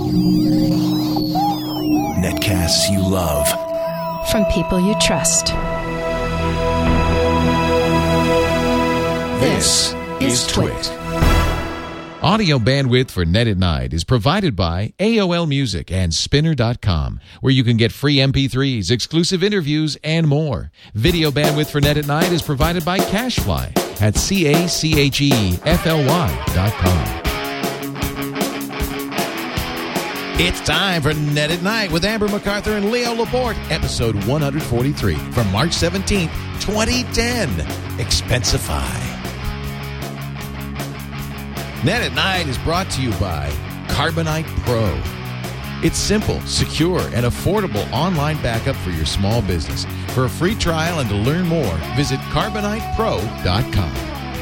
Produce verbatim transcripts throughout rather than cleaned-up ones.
Netcasts you love. From people you trust. This is Twit. Audio bandwidth for Net at Night is provided by A O L Music and Spinner dot com, where you can get free M P threes, exclusive interviews, and more. Video bandwidth for Net at Night is provided by CacheFly at C A C H E F L Y dot com. It's time for Net at Night with Amber MacArthur and Leo Laporte, episode one forty-three from March seventeenth, twenty ten. Expensify. Net at Night is brought to you by Carbonite Pro. It's simple, secure, and affordable online backup for your small business. For a free trial and to learn more, visit carbonite pro dot com.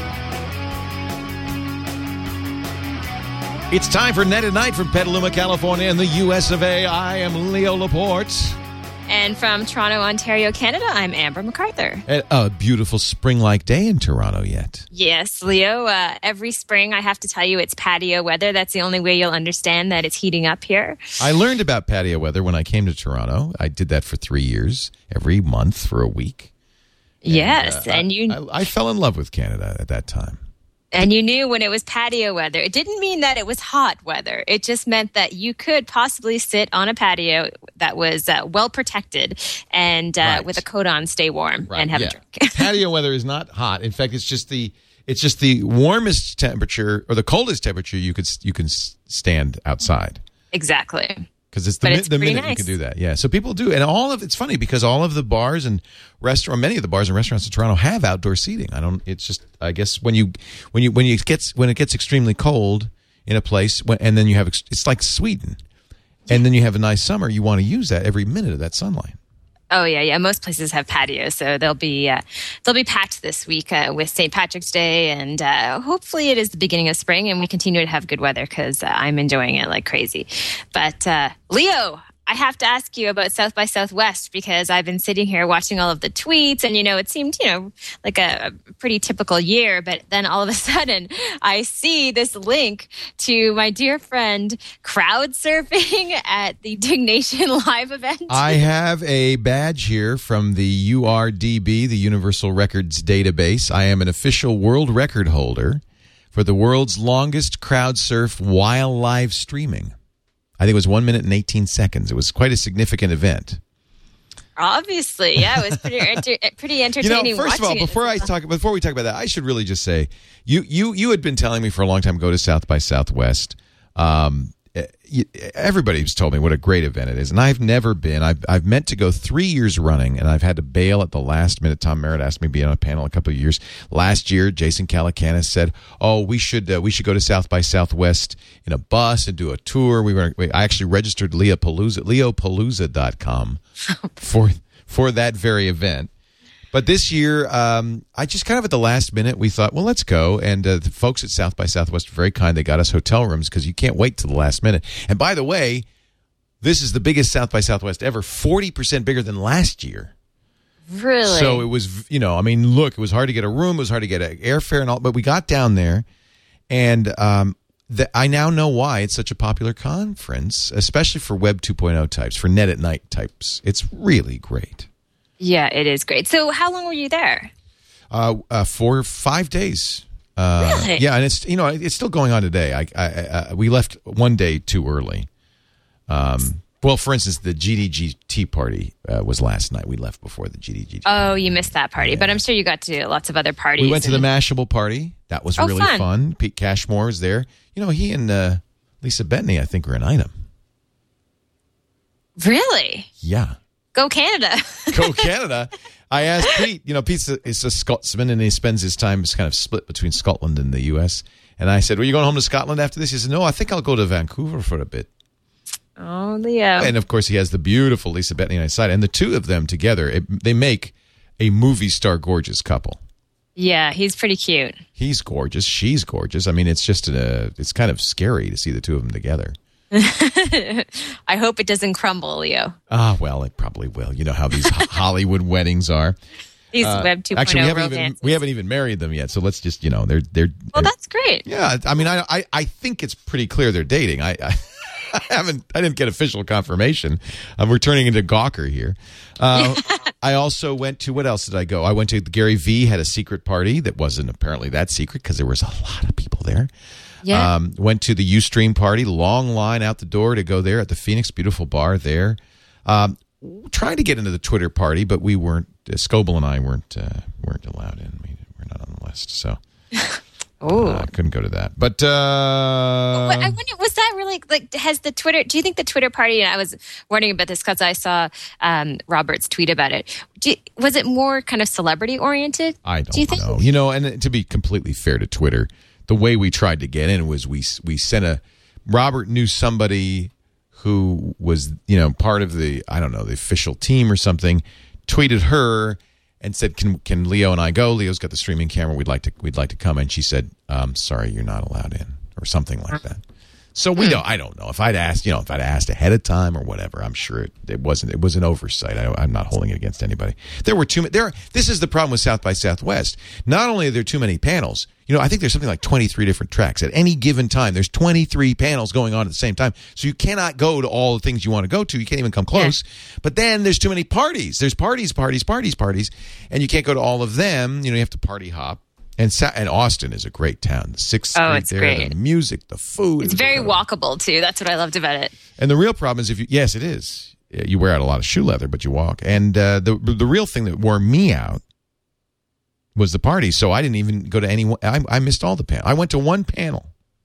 It's time for Net at Night from Petaluma, California, in the U S of A. I am Leo Laporte. And from Toronto, Ontario, Canada, I'm Amber MacArthur. A beautiful spring-like day in Toronto yet. Yes, Leo. Uh, every spring, I have to tell you, it's patio weather. That's the only way you'll understand that it's heating up here. I learned about patio weather when I came to Toronto. I did that for three years, every month for a week. And, yes, uh, and you... I, I fell in love with Canada at that time. And you knew when it was patio weather. It didn't mean that it was hot weather. It just meant that you could possibly sit on a patio that was uh, well protected and uh, right. with a coat on, stay warm, right. and have yeah. a drink. Patio weather is not hot. In fact, it's just the it's just the warmest temperature or the coldest temperature you could you can stand outside. Exactly. Because it's the, But it's the pretty minute nice. you can do that. Yeah. So people do. And all of it's funny because all of the bars and restaurant, many of the bars and restaurants in Toronto have outdoor seating. I don't, it's just, I guess when you, when you, when you gets, when it gets extremely cold in a place when, and then you have, it's like Sweden and then you have a nice summer, you want to use that every minute of that sunlight. Oh yeah, yeah. Most places have patios, so they'll be uh, they'll be packed this week uh, with Saint Patrick's Day, and uh, hopefully it is the beginning of spring, and we continue to have good weather because uh, I'm enjoying it like crazy. But uh, Leo, I have to ask you about South by Southwest because I've been sitting here watching all of the tweets, and you know it seemed you know like a, a pretty typical year, but then all of a sudden I see this link to my dear friend crowd surfing at the Dignation Live event. I have a badge here from the U R D B, the Universal Records Database. I am an official world record holder for the world's longest crowd surf while live streaming. I think it was one minute and eighteen seconds. It was quite a significant event. Obviously, yeah, it was pretty enter- pretty entertaining. You know, first of all, watching before it. I talk, before we talk about that, I should really just say, you you you had been telling me for a long time go to South by Southwest. Um, everybody's told me what a great event it is, and I've never been. I've I've meant to go three years running, and I've had to bail at the last minute. Tom Merritt asked me to be on a panel a couple of years. Last year, Jason Calacanis said, "Oh, we should uh, we should go to South by Southwest in a bus and do a tour." We were. I actually registered Leopalooza, Leopalooza dot com for for that very event. But this year, um, I just kind of at the last minute, we thought, well, let's go. And uh, the folks at South by Southwest were very kind. They got us hotel rooms because you can't wait till the last minute. And by the way, this is the biggest South by Southwest ever, forty percent bigger than last year. Really? So it was, you know, I mean, look, it was hard to get a room. It was hard to get airfare and all. But we got down there, and um, the, I now know why it's such a popular conference, especially for Web two point oh types, for Net at Night types. It's really great. Yeah, it is great. So how long were you there? Uh, uh, for five days. Uh, Really? Yeah, and it's you know it's still going on today. I, I, I we left one day too early. Um, well, for instance, the G D G Tea party uh, was last night. We left before the G D G Tea. Oh, you missed that party, Yeah. but I'm sure you got to do lots of other parties. We went to the and- Mashable party. That was Oh, really fun. fun. Pete Cashmore was there. You know, he and uh, Lisa Bettany, I think, were an item. Really? Yeah. Go Canada. Go Canada. I asked Pete, you know, Pete's a, is a Scotsman, and he spends his time kind of split between Scotland and the U S. And I said, well, you going home to Scotland after this? He said, no, I think I'll go to Vancouver for a bit. Oh, Leo. And, of course, he has the beautiful Lisa Bettany on his side. And the two of them together, it, they make a movie star gorgeous couple. Yeah, he's pretty cute. He's gorgeous. She's gorgeous. I mean, it's just a, it's kind of scary to see the two of them together. I hope it doesn't crumble, Leo. Ah, well, it probably will. You know how these Hollywood weddings are. These Uh, Web two point oh actually, we haven't even romances. we haven't even married them yet. So let's just you know they're they're. Well, they're that's great. yeah. I mean, I, I I think it's pretty clear they're dating. I, I I haven't. I didn't get official confirmation. Um, we're turning into Gawker here. Uh, I also went to, what else did I go? I went to Gary Vee had a secret party that wasn't apparently that secret because there was a lot of people there. Yeah. Um, went to the Ustream party. Long line out the door to go there at the Phoenix, beautiful bar there. Um, trying to get into the Twitter party, but we weren't. Uh, Scoble and I weren't uh, weren't allowed in. We, we're not on the list, so. Oh, I uh, couldn't go to that. But uh, I wonder, was that really like? Has the Twitter? Do you think the Twitter party? And I was wondering about this because I saw um, Robert's tweet about it. Do you, was it more kind of celebrity oriented? I don't do you think? know. You know, and to be completely fair to Twitter, the way we tried to get in was we we sent a. Robert knew somebody who was, you know, part of the, I don't know, the official team or something. Tweeted her and said, "Can can Leo and I go? Leo's got the streaming camera. We'd like to we'd like to come." And she said, um, "Sorry, you're not allowed in," or something like that. So we don't. I don't know if I'd asked, you know, if I'd asked ahead of time or whatever. I'm sure it, it wasn't. It was an oversight. I, I'm not holding it against anybody. There were too many. There. This is the problem with South by Southwest. Not only are there too many panels. You know, I think there's something like twenty-three different tracks at any given time. There's twenty-three panels going on at the same time. So you cannot go to all the things you want to go to. You can't even come close. Yeah. But then there's too many parties. There's parties, parties, parties, parties. And you can't go to all of them. You know, you have to party hop. And Sa- and Austin is a great town. The Sixth Street oh, it's there, great. The music, the food. It's very walkable, too. That's what I loved about it. And the real problem is if you, yes, it is. You wear out a lot of shoe leather, but you walk. And uh, the the real thing that wore me out was the party, so I didn't even go to any one. I, I missed all the panel. I went to one panel.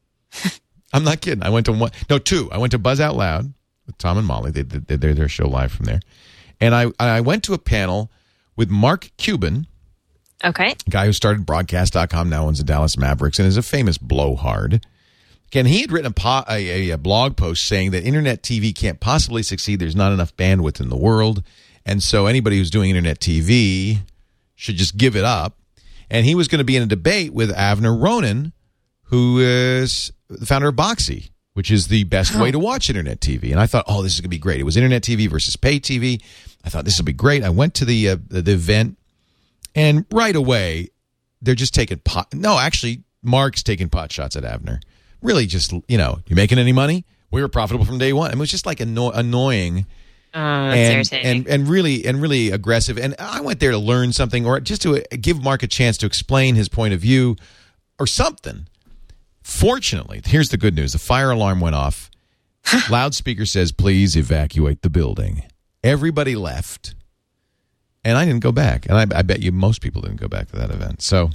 I'm not kidding. I went to one, no, two. I went to Buzz Out Loud with Tom and Molly. They did their, their show live from there. And I, I went to a panel with Mark Cuban, okay, a guy who started broadcast dot com, now owns the Dallas Mavericks, and is a famous blowhard. Again, he had written a, po- a, a blog post saying that internet T V can't possibly succeed. There's not enough bandwidth in the world. And so anybody who's doing internet T V should just give it up. And he was going to be in a debate with Avner Ronan, who is the founder of Boxy, which is the best way to watch internet T V. And I thought, oh, this is going to be great. It was internet T V versus pay T V. I thought this will be great. I went to the uh, the event, and right away, they're just taking pot. No, actually, Mark's taking pot shots at Avner. Really just, you know, you making any money? We were profitable from day one. I mean, it was just like anno- annoying. Oh, that's and, irritating. and and really and really aggressive. And I went there to learn something, or just to give Mark a chance to explain his point of view, or something. Fortunately, here's the good news: the fire alarm went off. Loudspeaker says, "Please evacuate the building." Everybody left, and I didn't go back. And I, I bet you most people didn't go back to that event. So,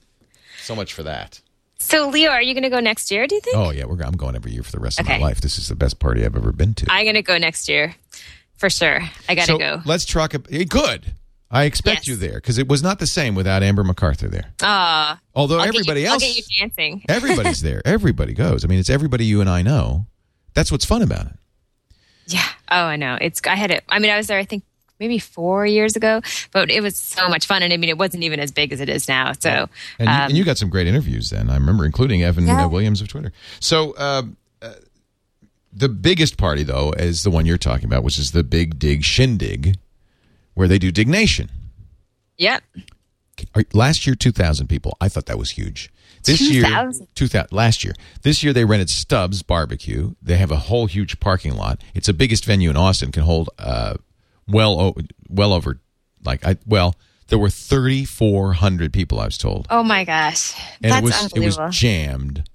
so much for that. So, Leo, are you going to go next year? Do you think? Oh yeah, we're. I'm going every year for the rest okay. of my life. This is the best party I've ever been to. I'm going to go next year. For sure. I got to so go. Let's talk. Good. I expect yes. you there because it was not the same without Amber MacArthur there. Uh, Although I'll everybody you, else. I'll get you dancing. Everybody's there. Everybody goes. I mean, it's everybody you and I know. That's what's fun about it. Yeah. Oh, I know. It's. I had it. I mean, I was there, I think, maybe four years ago, but it was so much fun. And I mean, it wasn't even as big as it is now. So, And you, um, and you got some great interviews then. I remember, including Evan yeah. uh, Williams of Twitter. So, uh, uh, the biggest party, though, is the one you're talking about, which is the Big Dig Shindig, where they do Dignation. Yep. Last year, two thousand people. I thought that was huge. This two thousand? year, two thousand. Last year, this year they rented Stubbs Barbecue. They have a whole huge parking lot. It's the biggest venue in Austin. Can hold uh, well, o- well over like I well. There were thirty-four hundred people. I was told. Oh my gosh, and that's it was it was unbelievable. jammed,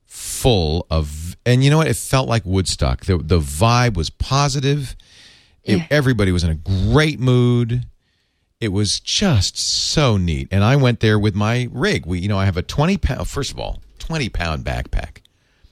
full of. And you know what? It felt like Woodstock. The the vibe was positive. It, Yeah. Everybody was in a great mood. It was just so neat. And I went there with my rig. We, you know, I have a twenty pound, first of all, twenty pound backpack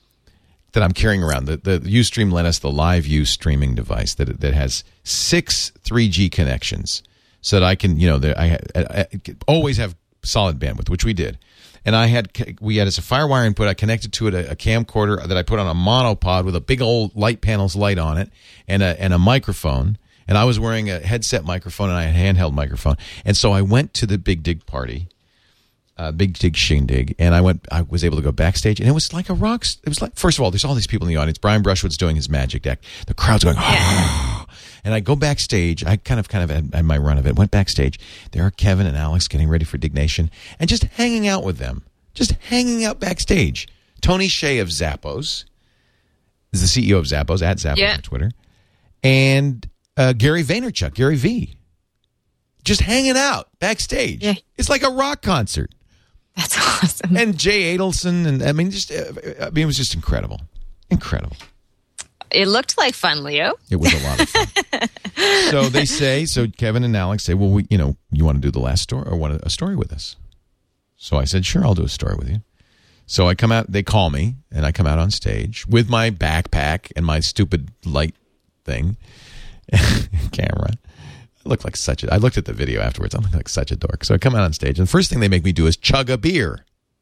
that I'm carrying around. The, the Ustream lent us the Live U streaming device that that has six three G connections so that I can, you know, the, I, I, I always have solid bandwidth, which we did. And I had, we had as a FireWire input, I connected to it a, a camcorder that I put on a monopod with a big old light panels light on it and a, and a microphone. And I was wearing a headset microphone and I had a handheld microphone. And so I went to the Big Dig party, uh, Big Dig Shindig, and I went. I was able to go backstage, and it was like a rock. It was like, first of all, there's all these people in the audience. Brian Brushwood's doing his magic deck. The crowd's going, oh. And I go backstage. I kind of, kind of had, had my run of it. Went backstage. There are Kevin and Alex getting ready for Dignation, and just hanging out with them, just hanging out backstage. Tony Shea of Zappos. is the C E O of Zappos, at Zappos Yeah. on Twitter, and uh, Gary Vaynerchuk, Gary V, just hanging out backstage. Yeah. It's like a rock concert. That's awesome. And Jay Adelson, and I mean, just uh, I mean, it was just incredible, incredible. It looked like fun, Leo. It was a lot of fun. So they say, so Kevin and Alex say, well, we, you know, you want to do the last story or want a story with us? So I said, sure, I'll do a story with you. So I come out, they call me, and I come out on stage with my backpack and my stupid light thing, camera. I look like such a, I looked at the video afterwards. I look like such a dork. So I come out on stage, and the first thing they make me do is chug a beer.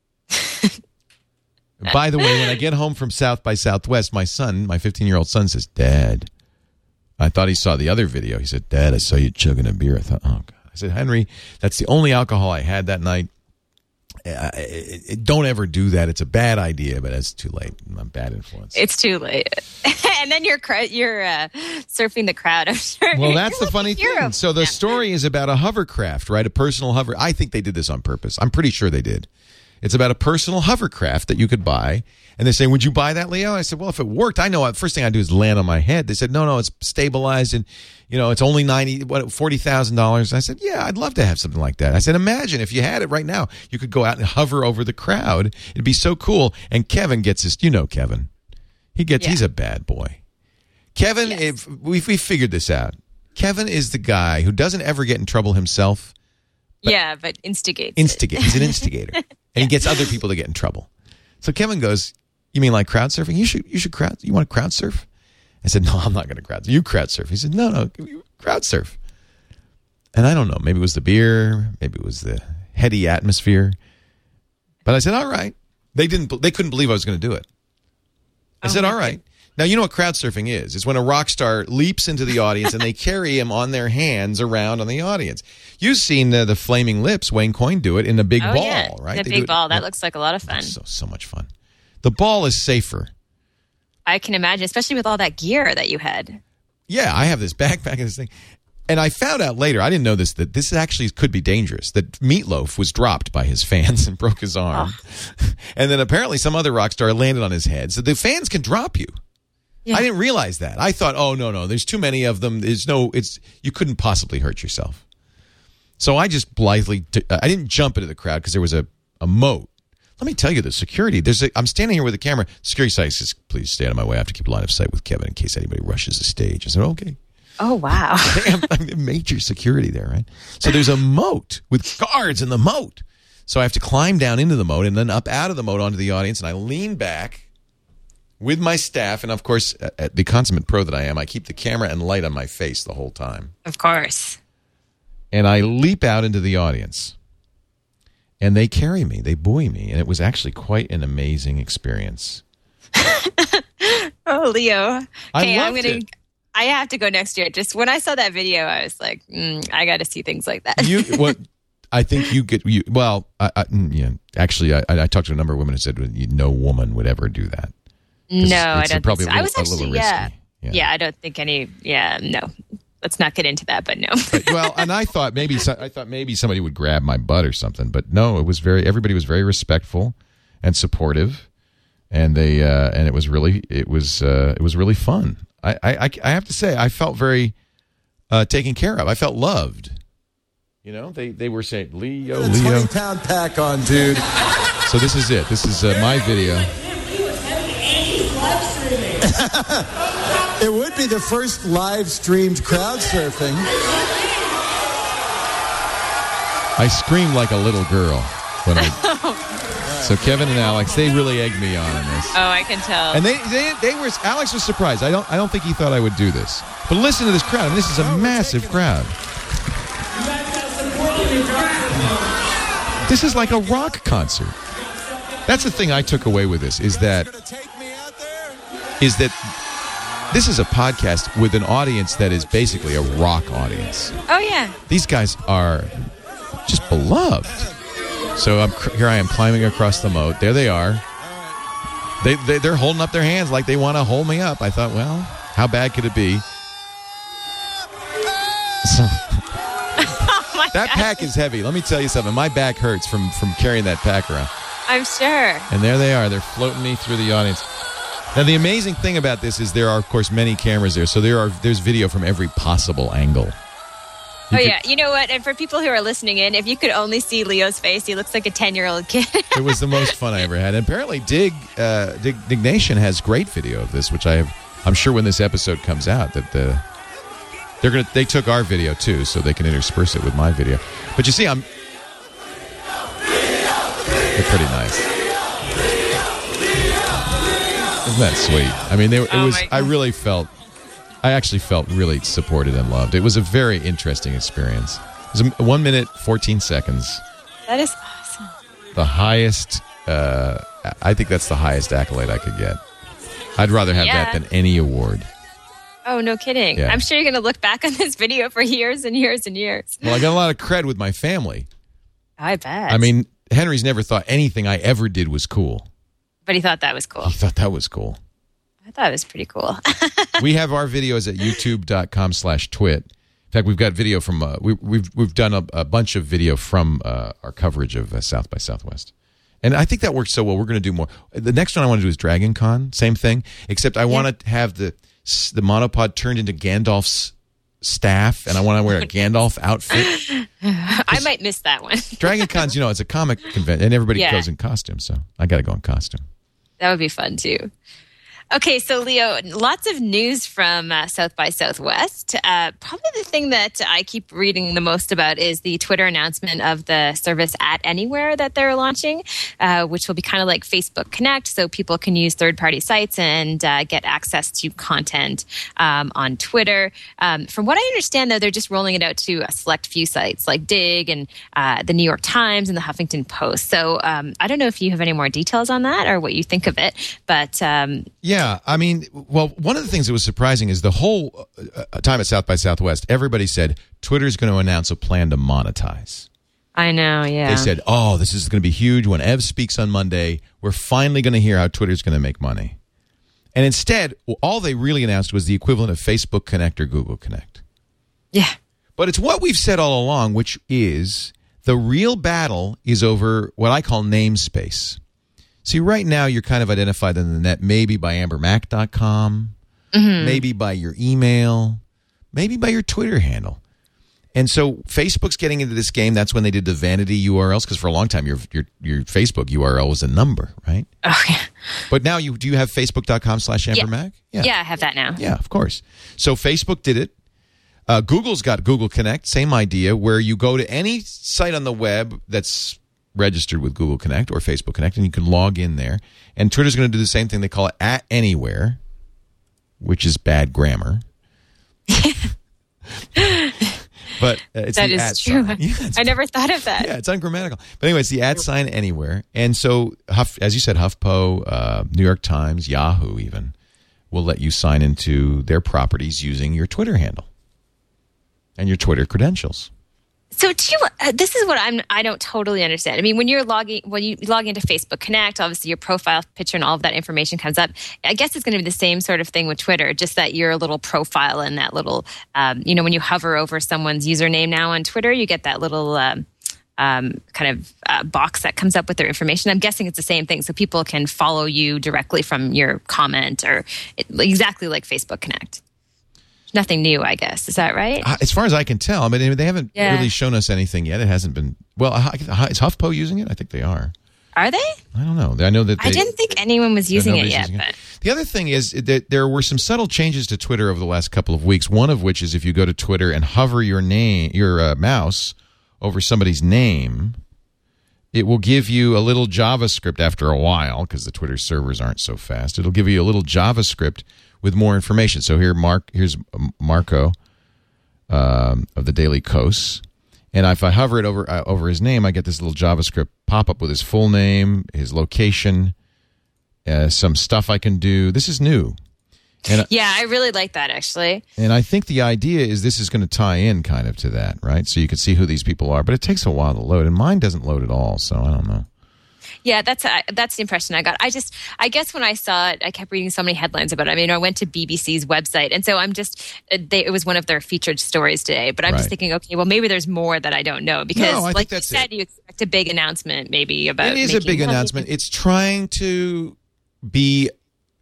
By the way, when I get home from South by Southwest, my son, my fifteen-year-old son says, Dad, I thought he saw the other video. He said, Dad, I saw you chugging a beer. I thought, oh, God. I said, Henry, that's the only alcohol I had that night. Uh, it, it, don't ever do that. It's a bad idea, but it's too late. I'm a bad influence. It's too late. And then you're cr- you're uh, surfing the crowd. I'm sure. Well, that's You're the funny like a hero. thing. So the Yeah. story is about a hovercraft, right? A personal hover. I think they did this on purpose. I'm pretty sure they did. It's about a personal hovercraft that you could buy. And they're saying, would you buy that, Leo? I said, well, if it worked, I know. First thing I do is land on my head. They said, no, no, it's stabilized and, you know, it's only ninety, what, forty thousand dollars. I said, yeah, I'd love to have something like that. I said, imagine if you had it right now, you could go out and hover over the crowd. It'd be so cool. And Kevin gets this, you know, Kevin, he gets, Yeah. he's a bad boy. Kevin, Yes. if we we figured this out. Kevin is the guy who doesn't ever get in trouble himself. Yeah, but instigates. it. Instigate. He's an instigator, and he gets other people to get in trouble. So Kevin goes, "You mean like crowd surfing? You should you should crowd. You want to crowd surf?" I said, "No, I'm not going to crowd. You crowd surf." He said, "No, no, crowd surf." And I don't know. Maybe it was the beer. Maybe it was the heady atmosphere. But I said, "All right." They didn't. They couldn't believe I was going to do it. I Oh, said, my "All right." Now, you know what crowd surfing is. It's when a rock star leaps into the audience and they carry him on their hands around on the audience. You've seen uh, the Flaming Lips, Wayne Coyne, do it in a big Oh, ball, yeah. right? The They do big it- ball. That yeah. looks like a lot of fun. So, so much fun. The ball is safer. I can imagine, especially with all that gear that you had. Yeah, I have this backpack and this thing. And I found out later, I didn't know this, that this actually could be dangerous, that Meatloaf was dropped by his fans and broke his arm. Oh. And then apparently some other rock star landed on his head. So the fans can drop you. Yeah. I didn't realize that. I thought, oh, no, no, there's too many of them. There's no, it's, you couldn't possibly hurt yourself. So I just blithely, t- I didn't jump into the crowd because there was a, a moat. Let me tell you, the security, there's a, I'm standing here with a camera. Security site says, please stay out of my way. I have to keep line of sight with Kevin in case anybody rushes the stage. I said, okay. Oh, wow. I'm, I'm major security there, right? So there's a moat with guards in the moat. So I have to climb down into the moat and then up out of the moat onto the audience. And I lean back with my staff. And of course, at the consummate pro that I am, I keep the camera and light on my face the whole time. Of course. And I leap out into the audience. And they carry me. They buoy me. And it was actually quite an amazing experience. Oh, Leo. I Hey, I'm loved gonna. it. I have to go next year. Just when I saw that video, I was like, mm, I got to see things like that. You what? I think you get you. Well, I, I, yeah. Actually, I, I talked to a number of women who said no woman would ever do that. 'Cause no, it's- I it's don't probably think so. a I was little- a actually, little yeah. risky. yeah. Yeah. I don't think any, yeah, no. Let's not get into that, but no. But, well, and I thought maybe so- I thought maybe somebody would grab my butt or something, but no. It was very. Everybody was very respectful and supportive, and they uh, and it was really it was uh, it was really fun. I, I I have to say I felt very uh, taken care of. I felt loved. You know, they they were saying Leo, Put a Leo. twenty pound pack on, dude. So this is it. This is uh, my video. It would be the first live streamed crowd surfing. I screamed like a little girl when I. So Kevin and Alex, they really egged me on in this. Oh, I can tell. And they, they, they were. Alex was surprised. I don't, I don't think he thought I would do this. But listen to this crowd. I mean, this is a massive crowd. This is like a rock concert. That's the thing I took away with this is that is that this is a podcast with an audience that is basically a rock audience. oh, yeah. These guys are just beloved. So I'm here. I am climbing across the moat. There they are. They, they they're holding up their hands like they want to hold me up. I thought, well, how bad could it be? So, Oh, that pack is heavy. Let me tell you something. My back hurts from from carrying that pack around. I'm sure. And there they are. They're floating me through the audience. Now, the amazing thing about this is there are, of course, many cameras there, so there are there's video from every possible angle. You oh, could, yeah. You know what? And for people who are listening in, if you could only see Leo's face, he looks like a ten-year-old kid. It was the most fun I ever had. And apparently, Dig, uh, Dig, Dig Nation has great video of this, which I have, I'm sure when this episode comes out that the they're gonna they took our video too, so they can intersperse it with my video. But you see, I'm they're pretty nice. Isn't that sweet? I mean, they, it oh was. I really felt. I actually felt really supported and loved. It was a very interesting experience. It was a, one minute, fourteen seconds. That is awesome. The highest, uh, I think that's the highest accolade I could get. I'd rather have yeah. that than any award. Oh, no kidding. Yeah. I'm sure you're going to look back on this video for years and years and years. Well, I got a lot of cred with my family. I bet. I mean, Henry's never thought anything I ever did was cool. But he thought that was cool. He thought that was cool. I thought it was pretty cool. We have our videos at youtube.com slash twit. In fact, we've got video from, uh, we, we've we've done a, a bunch of video from uh, our coverage of uh, South by Southwest. And I think that works so well. We're going to do more. The next one I want to do is Dragon Con. Same thing, except I yeah. want to have the the monopod turned into Gandalf's staff, and I want to wear a Gandalf outfit. I might miss that one. Dragon Con's, you know, it's a comic convention, and everybody yeah. goes in costume, so I got to go in costume. That would be fun, too. Okay, so Leo, lots of news from uh, South by Southwest. Uh, probably the thing that I keep reading the most about is the Twitter announcement of the service At Anywhere that they're launching, uh, which will be kind of like Facebook Connect, so people can use third-party sites and uh, get access to content um, on Twitter. Um, from what I understand, though, they're just rolling it out to a select few sites like Dig and uh, the New York Times and the Huffington Post. So um, I don't know if you have any more details on that or what you think of it, but... Um, yeah. Yeah, I mean, well, one of the things that was surprising is the whole uh, time at South by Southwest, everybody said Twitter's going to announce a plan to monetize. I know, yeah. They said, oh, this is going to be huge. When Ev speaks on Monday, we're finally going to hear how Twitter's going to make money. And instead, all they really announced was the equivalent of Facebook Connect or Google Connect. Yeah. But it's what we've said all along, which is the real battle is over what I call namespace. See, right now you're kind of identified on the net maybe by amber mac dot com, mm-hmm. maybe by your email, maybe by your Twitter handle. And so Facebook's getting into this game. That's when they did the vanity U R Ls, because for a long time your your your Facebook U R L was a number, right? Oh, yeah. But now you do you have facebook.com slash ambermac? Yeah. yeah, I have that now. Yeah, of course. So Facebook did it. Uh, Google's got Google Connect, same idea, where you go to any site on the web that's registered with Google Connect or Facebook Connect, and you can log in there. And Twitter's going to do the same thing. They call it At Anywhere, which is bad grammar. But uh, it's that the is at true. Sign. Yeah, I never thought of that. Yeah, it's ungrammatical. But anyway, it's the at sign anywhere. And so, Huff, as you said, HuffPo, uh, New York Times, Yahoo even, will let you sign into their properties using your Twitter handle and your Twitter credentials. So, do you, uh, this is what I'm. I don't totally understand. I mean, when you're logging, when you log into Facebook Connect, obviously your profile picture and all of that information comes up. I guess it's going to be the same sort of thing with Twitter, just that your little profile and that little, um, you know, when you hover over someone's username now on Twitter, you get that little um, um, kind of uh, box that comes up with their information. I'm guessing it's the same thing, so people can follow you directly from your comment, or it, exactly like Facebook Connect. Nothing new, I guess. Is that right? As far as I can tell, I mean, they haven't yeah. really shown us anything yet. It hasn't been. Well, is HuffPo using it? I think they are. Are they? I don't know. I know that they, I didn't think anyone was using it yet. Using but. It. The other thing is that there were some subtle changes to Twitter over the last couple of weeks. One of which is if you go to Twitter and hover your name, your uh, mouse over somebody's name, it will give you a little JavaScript after a while, because the Twitter servers aren't so fast. It'll give you a little JavaScript with more information. So here, Mark, here's Marco um, of the Daily Kos, and if I hover it over uh, over his name, I get this little JavaScript pop up with his full name, his location, uh, some stuff I can do. This is new. And yeah, I really like that, actually. And I think the idea is this is going to tie in kind of to that, right? So you can see who these people are, but it takes a while to load, and mine doesn't load at all, so I don't know. Yeah, that's uh, that's the impression I got. I just, I guess when I saw it, I kept reading so many headlines about it. I mean, I went to B B C's website, and so I'm just, they, it was one of their featured stories today. But I'm right. just thinking, okay, well, maybe there's more that I don't know, because, no, like you that's said, it. you expect a big announcement, maybe about. It is a big money. announcement. It's trying to be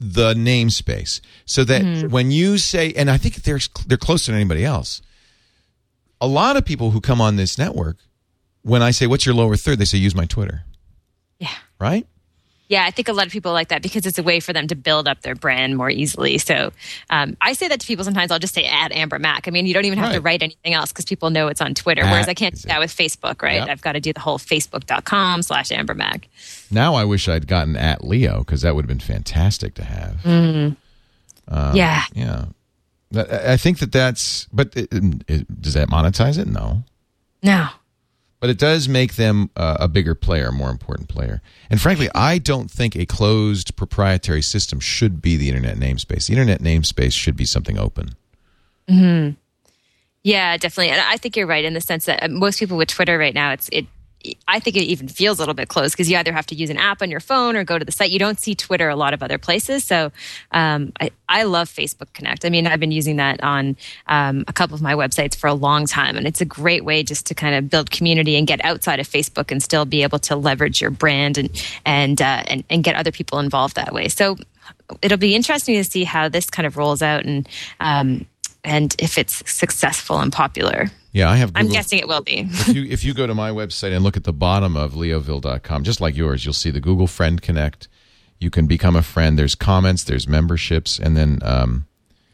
the namespace, so that mm-hmm. when you say, and I think they're they're closer than anybody else. A lot of people who come on this network, when I say, "What's your lower third?" they say, "Use my Twitter." Yeah. Right? Yeah, I think a lot of people like that because it's a way for them to build up their brand more easily. So um, I say that to people sometimes. I'll just say at Amber Mac. I mean, you don't even have right. to write anything else because people know it's on Twitter. At, whereas I can't do that with Facebook, right? Yep. I've got to do the whole facebook.com slash Amber Mac. Now I wish I'd gotten at Leo because that would have been fantastic to have. Mm. Um, yeah. Yeah. I think that that's, but it, it, does that monetize it? No. No. But it does make them uh, a bigger player, a more important player. And frankly, I don't think a closed proprietary system should be the internet namespace. The internet namespace should be something open. Mm-hmm. Yeah, definitely. And I think you're right in the sense that most people with Twitter right now, it's it. I think it even feels a little bit closed because you either have to use an app on your phone or go to the site. You don't see Twitter a lot of other places. So um, I, I love Facebook Connect. I mean, I've been using that on um, a couple of my websites for a long time. And it's a great way just to kind of build community and get outside of Facebook and still be able to leverage your brand and and uh, and, and get other people involved that way. So it'll be interesting to see how this kind of rolls out and um, and if it's successful and popular. Yeah, I have Google. I'm guessing it will be. if you if you go to my website and look at the bottom of leoville dot com, just like yours, you'll see the Google Friend Connect. You can become a friend. There's comments, there's memberships, and then um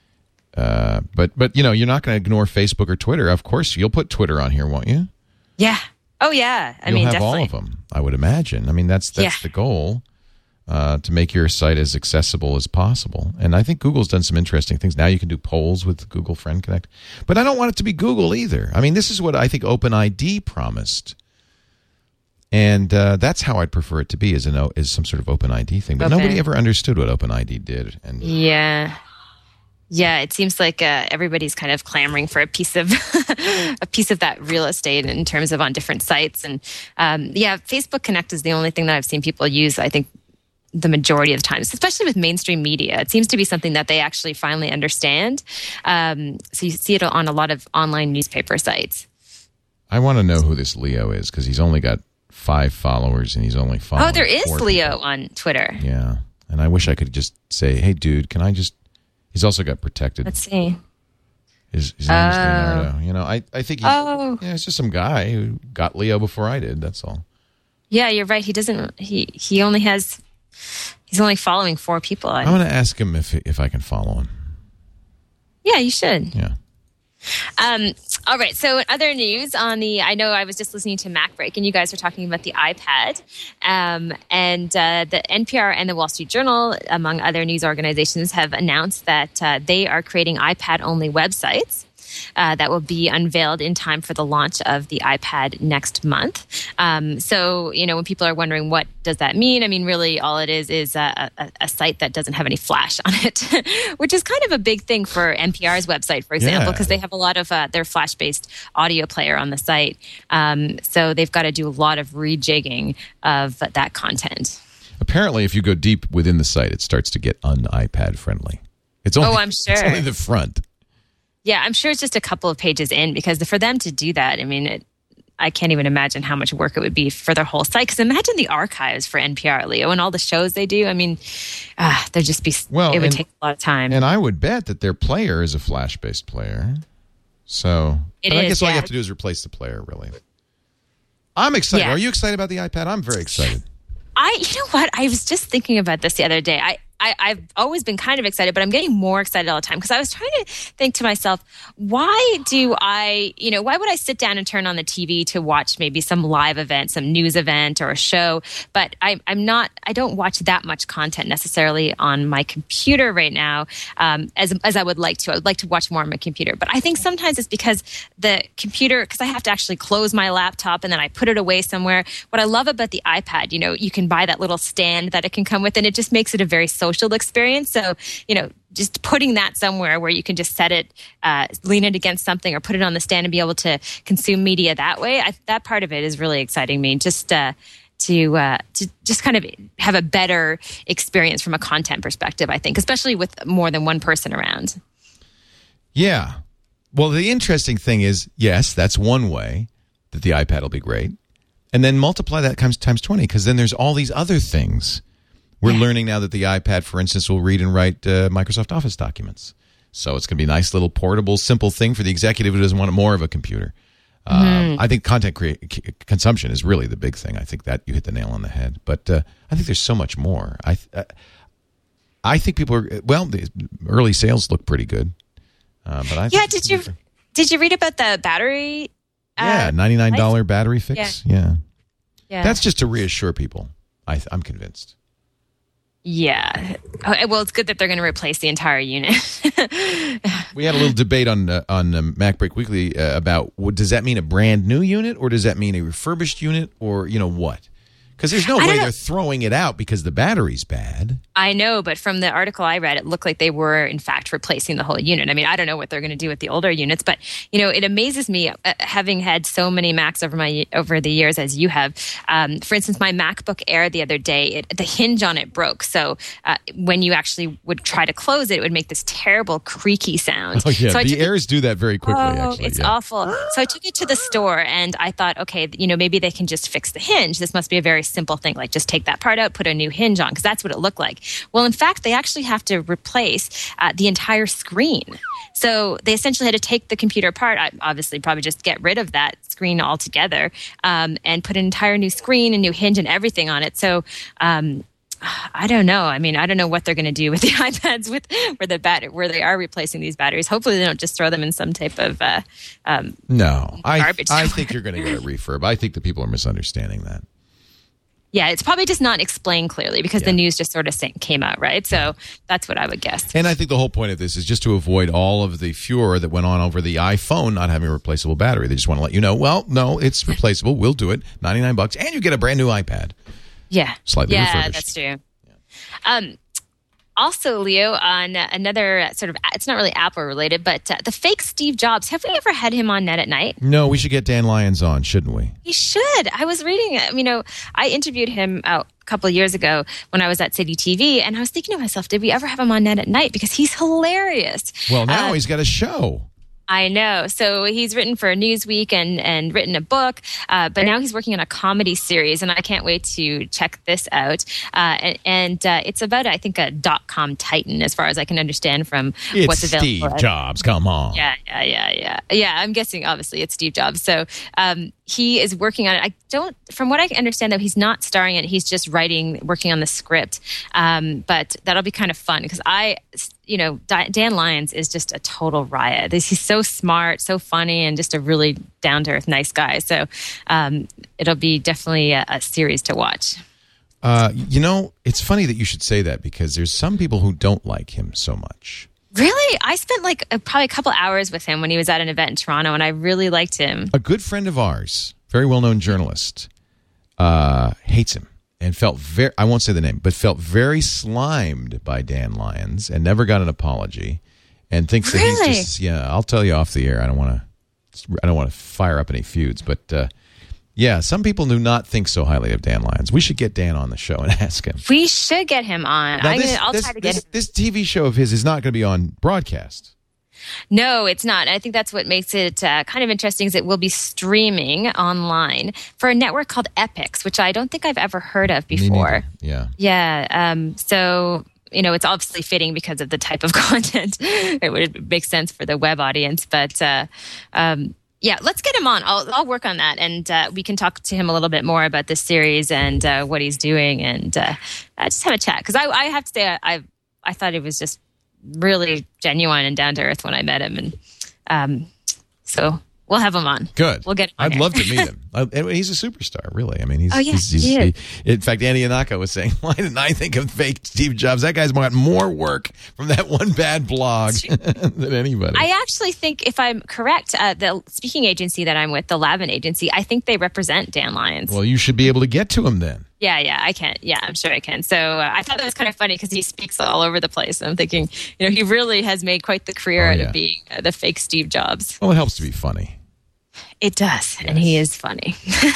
uh but but you know, you're not going to ignore Facebook or Twitter. Of course, you'll put Twitter on here, won't you? Yeah. Oh yeah. I you'll mean, have definitely. all of them, I would imagine. I mean, that's that's yeah. the goal. Uh, to make your site as accessible as possible. And I think Google's done some interesting things. Now you can do polls with Google Friend Connect. But I don't want it to be Google either. I mean, this is what I think OpenID promised. And uh, that's how I'd prefer it to be, as, an, as some sort of OpenID thing. But okay. nobody ever understood what OpenID did. And yeah. Yeah, it seems like uh, everybody's kind of clamoring for a piece of a piece of that real estate in terms of on different sites. And um, yeah, Facebook Connect is the only thing that I've seen people use, I think, the majority of the times, especially with mainstream media. It seems to be something that they actually finally understand. Um, so you see it on a lot of online newspaper sites. I want to know who this Leo is because he's only got five followers and he's only following Oh, there is Leo people. on Twitter. Yeah. And I wish I could just say, hey, dude, can I just... He's also got protected. Let's see. His, his name is uh, Leonardo. You know, I, I think he's... Oh. Yeah, it's just some guy who got Leo before I did. That's all. Yeah, you're right. He doesn't... He, he only has... He's only following four people. I'm going to ask him if if I can follow him. Yeah, you should. Yeah. Um, all right. So in other news on the, I know I was just listening to MacBreak and you guys were talking about the iPad um, and uh, the N P R and the Wall Street Journal, among other news organizations, have announced that uh, they are creating iPad-only websites. Uh, that will be unveiled in time for the launch of the iPad next month. Um, so, you know, when people are wondering what does that mean, I mean, really all it is is a, a, a site that doesn't have any Flash on it, which is kind of a big thing for N P R's website, for example, because yeah. they have a lot of uh, their Flash-based audio player on the site. Um, so they've got to do a lot of rejigging of that content. Apparently, if you go deep within the site, it starts to get un-iPad friendly. It's only, oh, I'm sure. It's only the front. Yeah, I'm sure it's just a couple of pages in because for them to do that, I mean, it, I can't even imagine how much work it would be for their whole site. Because imagine the archives for N P R, Leo, and all the shows they do. I mean, uh, there'd just be, well, it would and, take a lot of time. And I would bet that their player is a Flash-based player. So it but is, I guess yeah. all you have to do is replace the player, really. I'm excited. Yeah. Are you excited about the iPad? I'm very excited. I, you know what? I was just thinking about this the other day. I, I, I've always been kind of excited, but I'm getting more excited all the time because I was trying to think to myself, why do I, you know, why would I sit down and turn on the T V to watch maybe some live event, some news event or a show? But I, I'm not, I don't watch that much content necessarily on my computer right now um, as, as I would like to. I would like to watch more on my computer. But I think sometimes it's because the computer, because I have to actually close my laptop and then I put it away somewhere. What I love about the iPad, you know, you can buy that little stand that it can come with and it just makes it a very social social experience. So, you know, just putting that somewhere where you can just set it, uh, lean it against something or put it on the stand and be able to consume media that way. I, that part of it is really exciting me. Just uh, to, uh, to just kind of have a better experience from a content perspective, I think, especially with more than one person around. Yeah. Well, the interesting thing is, yes, that's one way that the iPad will be great. And then multiply that times, times twenty because then there's all these other things We're learning now that the iPad, for instance, will read and write uh, Microsoft Office documents. So it's going to be a nice little portable, simple thing for the executive who doesn't want more of a computer. Um, mm-hmm. I think content crea- c- consumption is really the big thing. I think that you hit the nail on the head. But uh, I think there's so much more. I th- uh, I think people are, well, the early sales look pretty good. Uh, but I yeah, did you different. did you read about the battery? Uh, yeah, ninety-nine dollars battery fix. Yeah. yeah. Yeah. That's just to reassure people. I th- I'm convinced. Yeah. Oh, well, it's good that they're going to replace the entire unit. We had a little debate on uh, on uh, MacBreak Weekly uh, about what, does that mean a brand new unit or does that mean a refurbished unit or, you know, what? Because there's no way they're throwing it out because the battery's bad. I know, but from the article I read, it looked like they were, in fact, replacing the whole unit. I mean, I don't know what they're going to do with the older units, but, you know, it amazes me, uh, having had so many Macs over my over the years as you have. Um, for instance, my MacBook Air the other day, it, the hinge on it broke. So uh, when you actually would try to close it, it would make this terrible creaky sound. Oh, yeah. So the Airs it, do that very quickly, oh, actually. It's yeah. awful. So I took it to the store and I thought, okay, you know, maybe they can just fix the hinge. This must be a very simple thing, like just take that part out, put a new hinge on, because that's what it looked like. Well, in fact, they actually have to replace uh, the entire screen. So they essentially had to take the computer apart, obviously probably just get rid of that screen altogether, um, and put an entire new screen, a new hinge and everything on it. So um, I don't know. I mean, I don't know what they're going to do with the iPads with where the bat- where they are replacing these batteries. Hopefully they don't just throw them in some type of uh, um, no, garbage. I, I think you're going to get a refurb. I think the people are misunderstanding that. Yeah, it's probably just not explained clearly because yeah. the news just sort of came out, right? So that's what I would guess. And I think the whole point of this is just to avoid all of the furor that went on over the iPhone not having a replaceable battery. They just want to let you know, well, no, it's replaceable. We'll do it. ninety-nine bucks, and you get a brand new iPad. Yeah. Slightly yeah, refurbished. That's true. Yeah. Um, also, Leo, on another sort of, it's not really Apple related, but uh, the fake Steve Jobs, have we ever had him on Net at Night? No, we should get Dan Lyons on, shouldn't we? He should. I was reading, you know, I interviewed him out a couple of years ago when I was at City T V, and I was thinking to myself, did we ever have him on Net at Night? Because he's hilarious. Well, now uh, he's got a show. I know. So he's written for Newsweek and, and written a book, uh, but now he's working on a comedy series, and I can't wait to check this out. Uh, and and uh, it's about, I think, a dot-com titan, as far as I can understand from it's what's available. Steve Jobs, come on. Yeah, yeah, yeah, yeah. Yeah, I'm guessing, obviously, it's Steve Jobs. So um, he is working on it. I don't, from what I understand, though, he's not starring in it. He's just writing, working on the script. Um, but that'll be kind of fun because I... You know, Dan Lyons is just a total riot. He's so smart, so funny, and just a really down-to-earth, nice guy. So um, it'll be definitely a, a series to watch. Uh, you know, it's funny that you should say that because there's some people who don't like him so much. Really? I spent like a, probably a couple hours with him when he was at an event in Toronto, and I really liked him. A good friend of ours, very well-known journalist, uh, hates him. And felt very, I won't say the name, but felt very slimed by Dan Lyons and never got an apology and thinks really? that he's just, yeah, I'll tell you off the air. I don't want to, I don't want to fire up any feuds, but uh, yeah, some people do not think so highly of Dan Lyons. We should get Dan on the show and ask him. We should get him on. Now, I'm this, gonna, I'll this, try to get this, him. This T V show of his is not going to be on broadcast. No, it's not. I think that's what makes it uh, kind of interesting is it will be streaming online for a network called Epix, which I don't think I've ever heard of before. Yeah. Yeah. Um, so, you know, it's obviously fitting because of the type of content. It would make sense for the web audience. But, uh, um, yeah, let's get him on. I'll, I'll work on that. And uh, we can talk to him a little bit more about this series and uh, what he's doing and uh, just have a chat. Because I, I have to say, I, I, I thought it was just really genuine and down to earth when I met him, and um, so we'll have him on. Good. We'll get him on I'd here. love to meet him. I, he's a superstar, really. I mean, he's. Oh, yeah, he's, he's, he is. He, in fact, Andy Anaka was saying, "Why didn't I think of fake Steve Jobs? That guy's got more work from that one bad blog than anybody." I actually think, if I'm correct, uh, the speaking agency that I'm with, the Lavin agency, I think they represent Dan Lyons. Well, you should be able to get to him then. Yeah, yeah, I can. Yeah, I'm sure I can. So uh, I thought that was kind of funny because he speaks all over the place. And I'm thinking, you know, he really has made quite the career oh, out yeah. of being uh, the fake Steve Jobs. Well, it helps to be funny. It does, yes. And he is funny.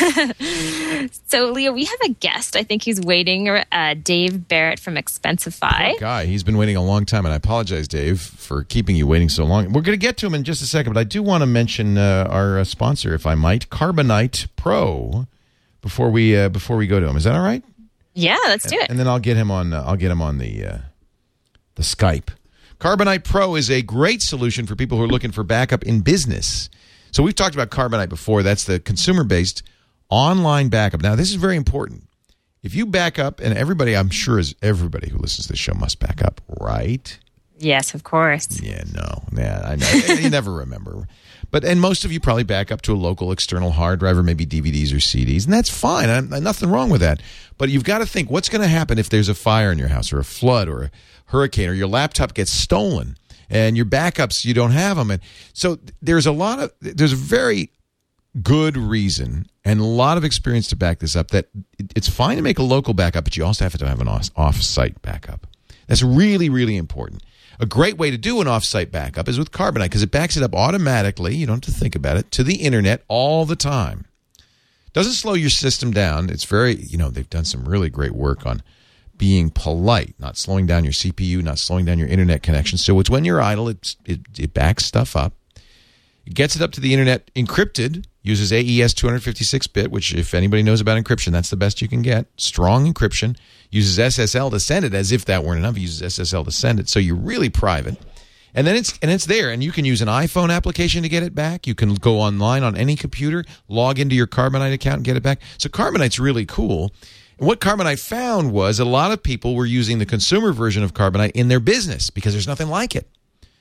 So, Leo, we have a guest. I think he's waiting, uh, Dave Barrett from Expensify. Poor guy, he's been waiting a long time, and I apologize, Dave, for keeping you waiting so long. We're going to get to him in just a second, but I do want to mention uh, our uh, sponsor, if I might, Carbonite Pro, before we uh, before we go to him. Is that all right? Yeah, let's do it. And then I'll get him on. Uh, I'll get him on the uh, the Skype. Carbonite Pro is a great solution for people who are looking for backup in business. So we've talked about Carbonite before. That's the consumer-based online backup. Now, this is very important. If you back up, and everybody, I'm sure, is everybody who listens to this show must back up, right? Yes, of course. Yeah, no. Yeah, I know. You never remember. But and most of you probably back up to a local external hard drive or maybe D V Ds or C Ds, and that's fine. I, I, nothing wrong with that. But you've got to think, what's going to happen if there's a fire in your house or a flood or a hurricane or your laptop gets stolen and your backups, you don't have them. And so there's a lot of, there's a very good reason and a lot of experience to back this up that it's fine to make a local backup, but you also have to have an off-site backup. That's really, really important. A great way to do an off-site backup is with Carbonite because it backs it up automatically. You don't have to think about it, to the internet all the time. Doesn't slow your system down. It's very, you know, they've done some really great work on being polite, not slowing down your C P U, not slowing down your internet connection. So it's when you're idle, it's, it, it backs stuff up. It gets it up to the internet encrypted, uses A E S two fifty-six bit, which if anybody knows about encryption, that's the best you can get. Strong encryption. Uses S S L to send it, as if that weren't enough. It uses S S L to send it, so you're really private. And then it's and it's there, and you can use an iPhone application to get it back. You can go online on any computer, log into your Carbonite account and get it back. So Carbonite's really cool. And what Carbonite found was a lot of people were using the consumer version of Carbonite in their business because there's nothing like it.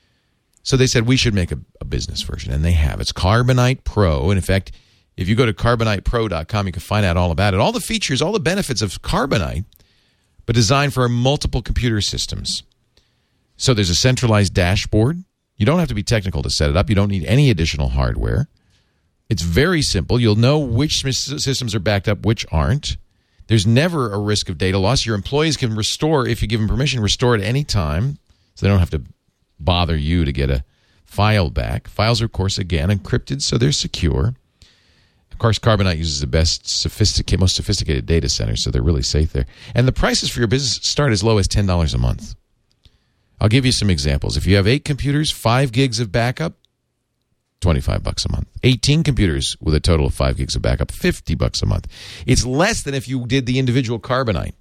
So they said, we should make a, a business version, and they have. It's Carbonite Pro. And in fact, if you go to carbonite pro dot com, you can find out all about it. All the features, all the benefits of Carbonite, but designed for multiple computer systems. So there's a centralized dashboard. You don't have to be technical to set it up. You don't need any additional hardware. It's very simple. You'll know which systems are backed up, which aren't. There's never a risk of data loss. Your employees can restore, if you give them permission, restore at any time, so they don't have to bother you to get a file back. Files are, of course, again, encrypted, so they're secure. Of course, Carbonite uses the best, sophisticated, most sophisticated data centers, so they're really safe there. And the prices for your business start as low as ten dollars a month. I'll give you some examples. If you have eight computers, five gigs of backup, twenty-five bucks a month. eighteen computers with a total of five gigs of backup, fifty bucks a month. It's less than if you did the individual Carbonite.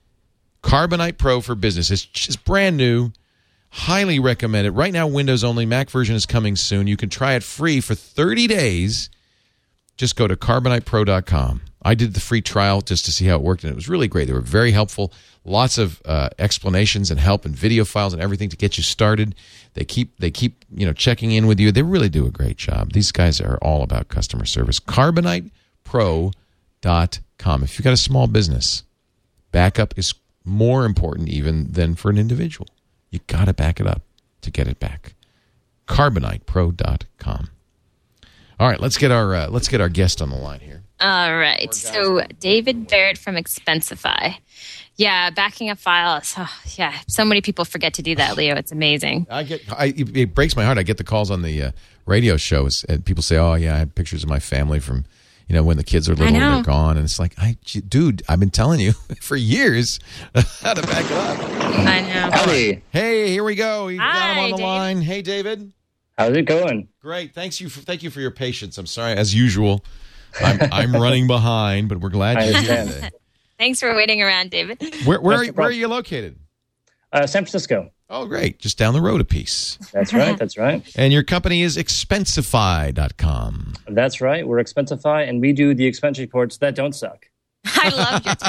Carbonite Pro for business. It's just brand new. Highly recommend it. Right now, Windows only. Mac version is coming soon. You can try it free for thirty days. Just go to carbonite pro dot com. I did the free trial just to see how it worked, and it was really great. They were very helpful. Lots of uh, explanations and help and video files and everything to get you started. They keep they keep you know checking in with you. They really do a great job. These guys are all about customer service. carbonite pro dot com. If you've got a small business, backup is more important even than for an individual. You got to back it up to get it back. carbonite pro dot com. All right, let's get our uh, let's get our guest on the line here. All right. So David Barrett from Expensify. Yeah, backing up files. Oh, yeah, so many people forget to do that, Leo. It's amazing. I get I, it breaks my heart. I get the calls on the uh, radio shows, and people say, "Oh, yeah, I have pictures of my family from, you know, when the kids are little and they're gone." And it's like, I, dude, I've been telling you for years how to back it up. I know. Howdy. Hey, here we go. You Hi, got him on the David. line. Hey, David. How's it going? Great. Thanks you. For, thank you for your patience. I'm sorry, as usual. I'm, I'm running behind, but we're glad I you're here understand. today. Thanks for waiting around, David. Where, where, That's are, no where are problem. you located? Uh, San Francisco. Oh, great. Just down the road a piece. That's right. That's right. And your company is expensify dot com. That's right. We're Expensify, and we do the expense reports that don't suck. I love your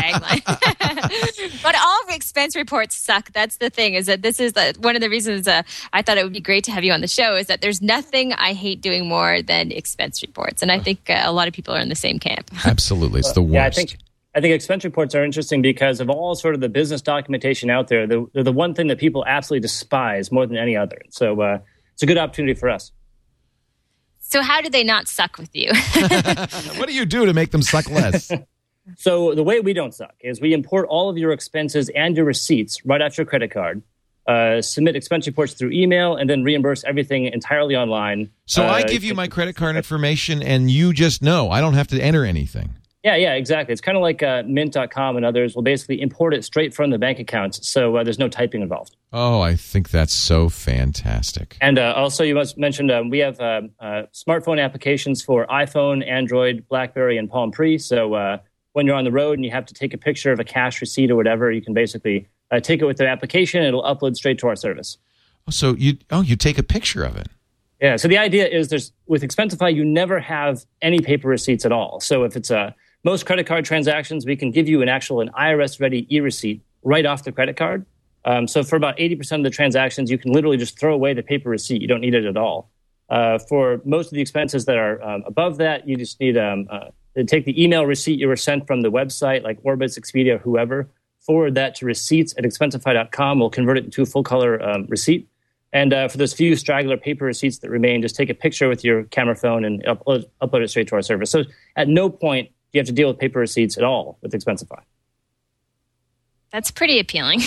tagline. But all expense reports suck. That's the thing, is that this is the, one of the reasons uh, I thought it would be great to have you on the show, is that there's nothing I hate doing more than expense reports. And I think uh, a lot of people are in the same camp. Absolutely. It's the worst. Yeah, I think I think expense reports are interesting because of all sort of the business documentation out there. They're, they're the one thing that people absolutely despise more than any other. So uh, it's a good opportunity for us. So how do they not suck with you? What do you do to make them suck less? So the way we don't suck is we import all of your expenses and your receipts right off your credit card, uh, submit expense reports through email, and then reimburse everything entirely online. So uh, I give you my credit card information, and you just know. I don't have to enter anything. Yeah, yeah, exactly. It's kind of like uh, mint dot com and others will basically import it straight from the bank accounts, so uh, there's no typing involved. Oh, I think that's so fantastic. And uh, also, you must mentioned um, we have uh, uh, smartphone applications for iPhone, Android, BlackBerry, and Palm Pre, so uh, when you're on the road and you have to take a picture of a cash receipt or whatever, you can basically uh, take it with the application. And it'll upload straight to our service. So you oh you take a picture of it. Yeah. So the idea is there's with Expensify, you never have any paper receipts at all. So if it's a most credit card transactions, we can give you an actual an I R S ready e-receipt right off the credit card. Um, so for about eighty percent of the transactions, you can literally just throw away the paper receipt. You don't need it at all. Uh, for most of the expenses that are um, above that, you just need um, uh, to take the email receipt you were sent from the website, like Orbitz, Expedia, whoever, forward that to receipts at expensify dot com. We'll convert it into a full color um, receipt. And uh, for those few straggler paper receipts that remain, just take a picture with your camera phone and upload, upload it straight to our service. So at no point do you have to deal with paper receipts at all with Expensify. That's pretty appealing.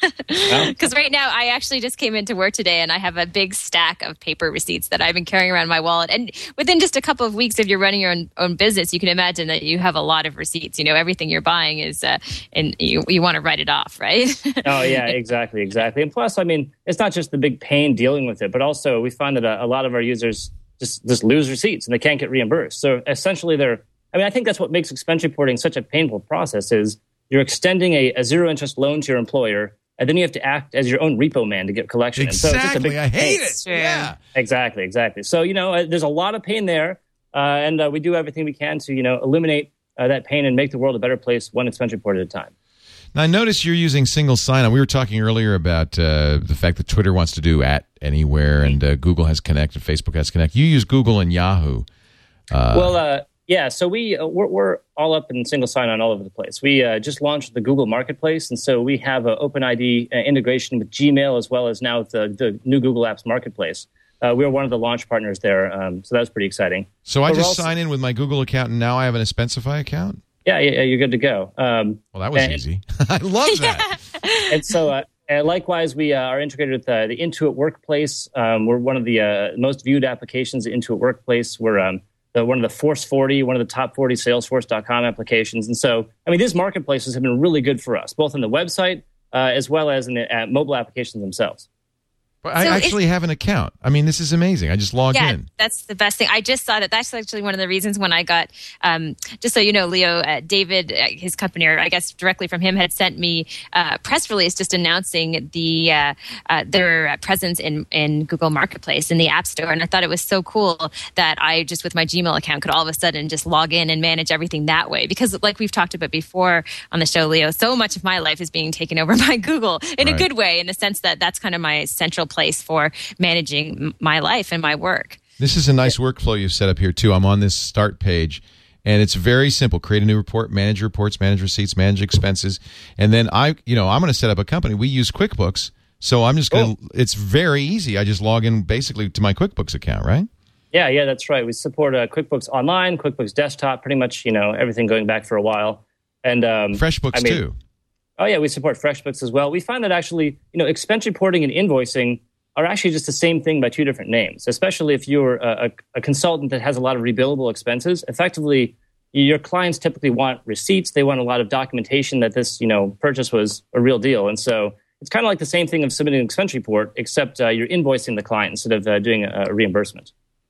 Because right now, I actually just came into work today and I have a big stack of paper receipts that I've been carrying around my wallet. And within just a couple of weeks, if you're running your own, own business, you can imagine that you have a lot of receipts. You know, everything you're buying is, uh, and you, you want to write it off, right? Oh, yeah, exactly, exactly. And plus, I mean, it's not just the big pain dealing with it, but also we find that a, a lot of our users just, just lose receipts and they can't get reimbursed. So essentially, they're, I mean, I think that's what makes expense reporting such a painful process is you're extending a, a zero interest loan to your employer, and then you have to act as your own repo man to get collection. Exactly. And so it's just a big I hate pain. it. Yeah. Exactly, exactly. So, you know, uh, there's a lot of pain there, uh, and uh, we do everything we can to, you know, eliminate uh, that pain and make the world a better place one expense report at a time. Now, I notice you're using single sign-on. We were talking earlier about uh, the fact that Twitter wants to do at anywhere, and uh, Google has Connect and Facebook has Connect. You use Google and Yahoo. Uh, well, uh, yeah, so we, uh, we're, we're all up in single sign-on all over the place. We uh, just launched the Google Marketplace, and so we have an OpenID uh, integration with Gmail as well as now the, the new Google Apps Marketplace. Uh, we were one of the launch partners there, um, so that was pretty exciting. So I but just also, sign in with my Google account, and now I have an Expensify account? Yeah, yeah, you're good to go. Um, well, that was and, easy. I love that. And so uh, and likewise, we uh, are integrated with uh, the Intuit Workplace. Um, we're one of the uh, most viewed applications in Intuit Workplace. We're um, the, one of the Force forty, one of the top forty Salesforce dot com applications. And so, I mean, these marketplaces have been really good for us, both on the website uh, as well as in the uh, mobile applications themselves. But I So actually have an account. I mean, this is amazing. I just log Yeah, in. that's the best thing. I just saw that. That's actually one of the reasons when I got, um, just so you know, Leo, uh, David, uh, his company, or I guess directly from him, had sent me a press release just announcing the uh, uh, their presence in, in Google Marketplace in the App Store. And I thought it was so cool that I just, with my Gmail account, could all of a sudden just log in and manage everything that way. Because like we've talked about before on the show, Leo, so much of my life is being taken over by Google in Right. a good way, in the sense that that's kind of my central place for managing my life and my work. This is a nice workflow you've set up here, too. I'm on this start page, and it's very simple. Create a new report, manage reports, manage receipts, manage expenses. And then I, you know, I'm going to set up a company. We use QuickBooks, so I'm just going to, oh. It's very easy. I just log in basically to my QuickBooks account, right? Yeah, yeah, that's right. We support uh, QuickBooks Online, QuickBooks Desktop, pretty much, you know, everything going back for a while. And um, FreshBooks, I mean, too. Oh, yeah, we support FreshBooks as well. We find that actually, you know, expense reporting and invoicing are actually just the same thing by two different names, especially if you're a, a, a consultant that has a lot of rebillable expenses. Effectively, your clients typically want receipts. They want a lot of documentation that this, you know, purchase was a real deal. And so it's kind of like the same thing of submitting an expense report, except uh, you're invoicing the client instead of uh, doing a, a reimbursement.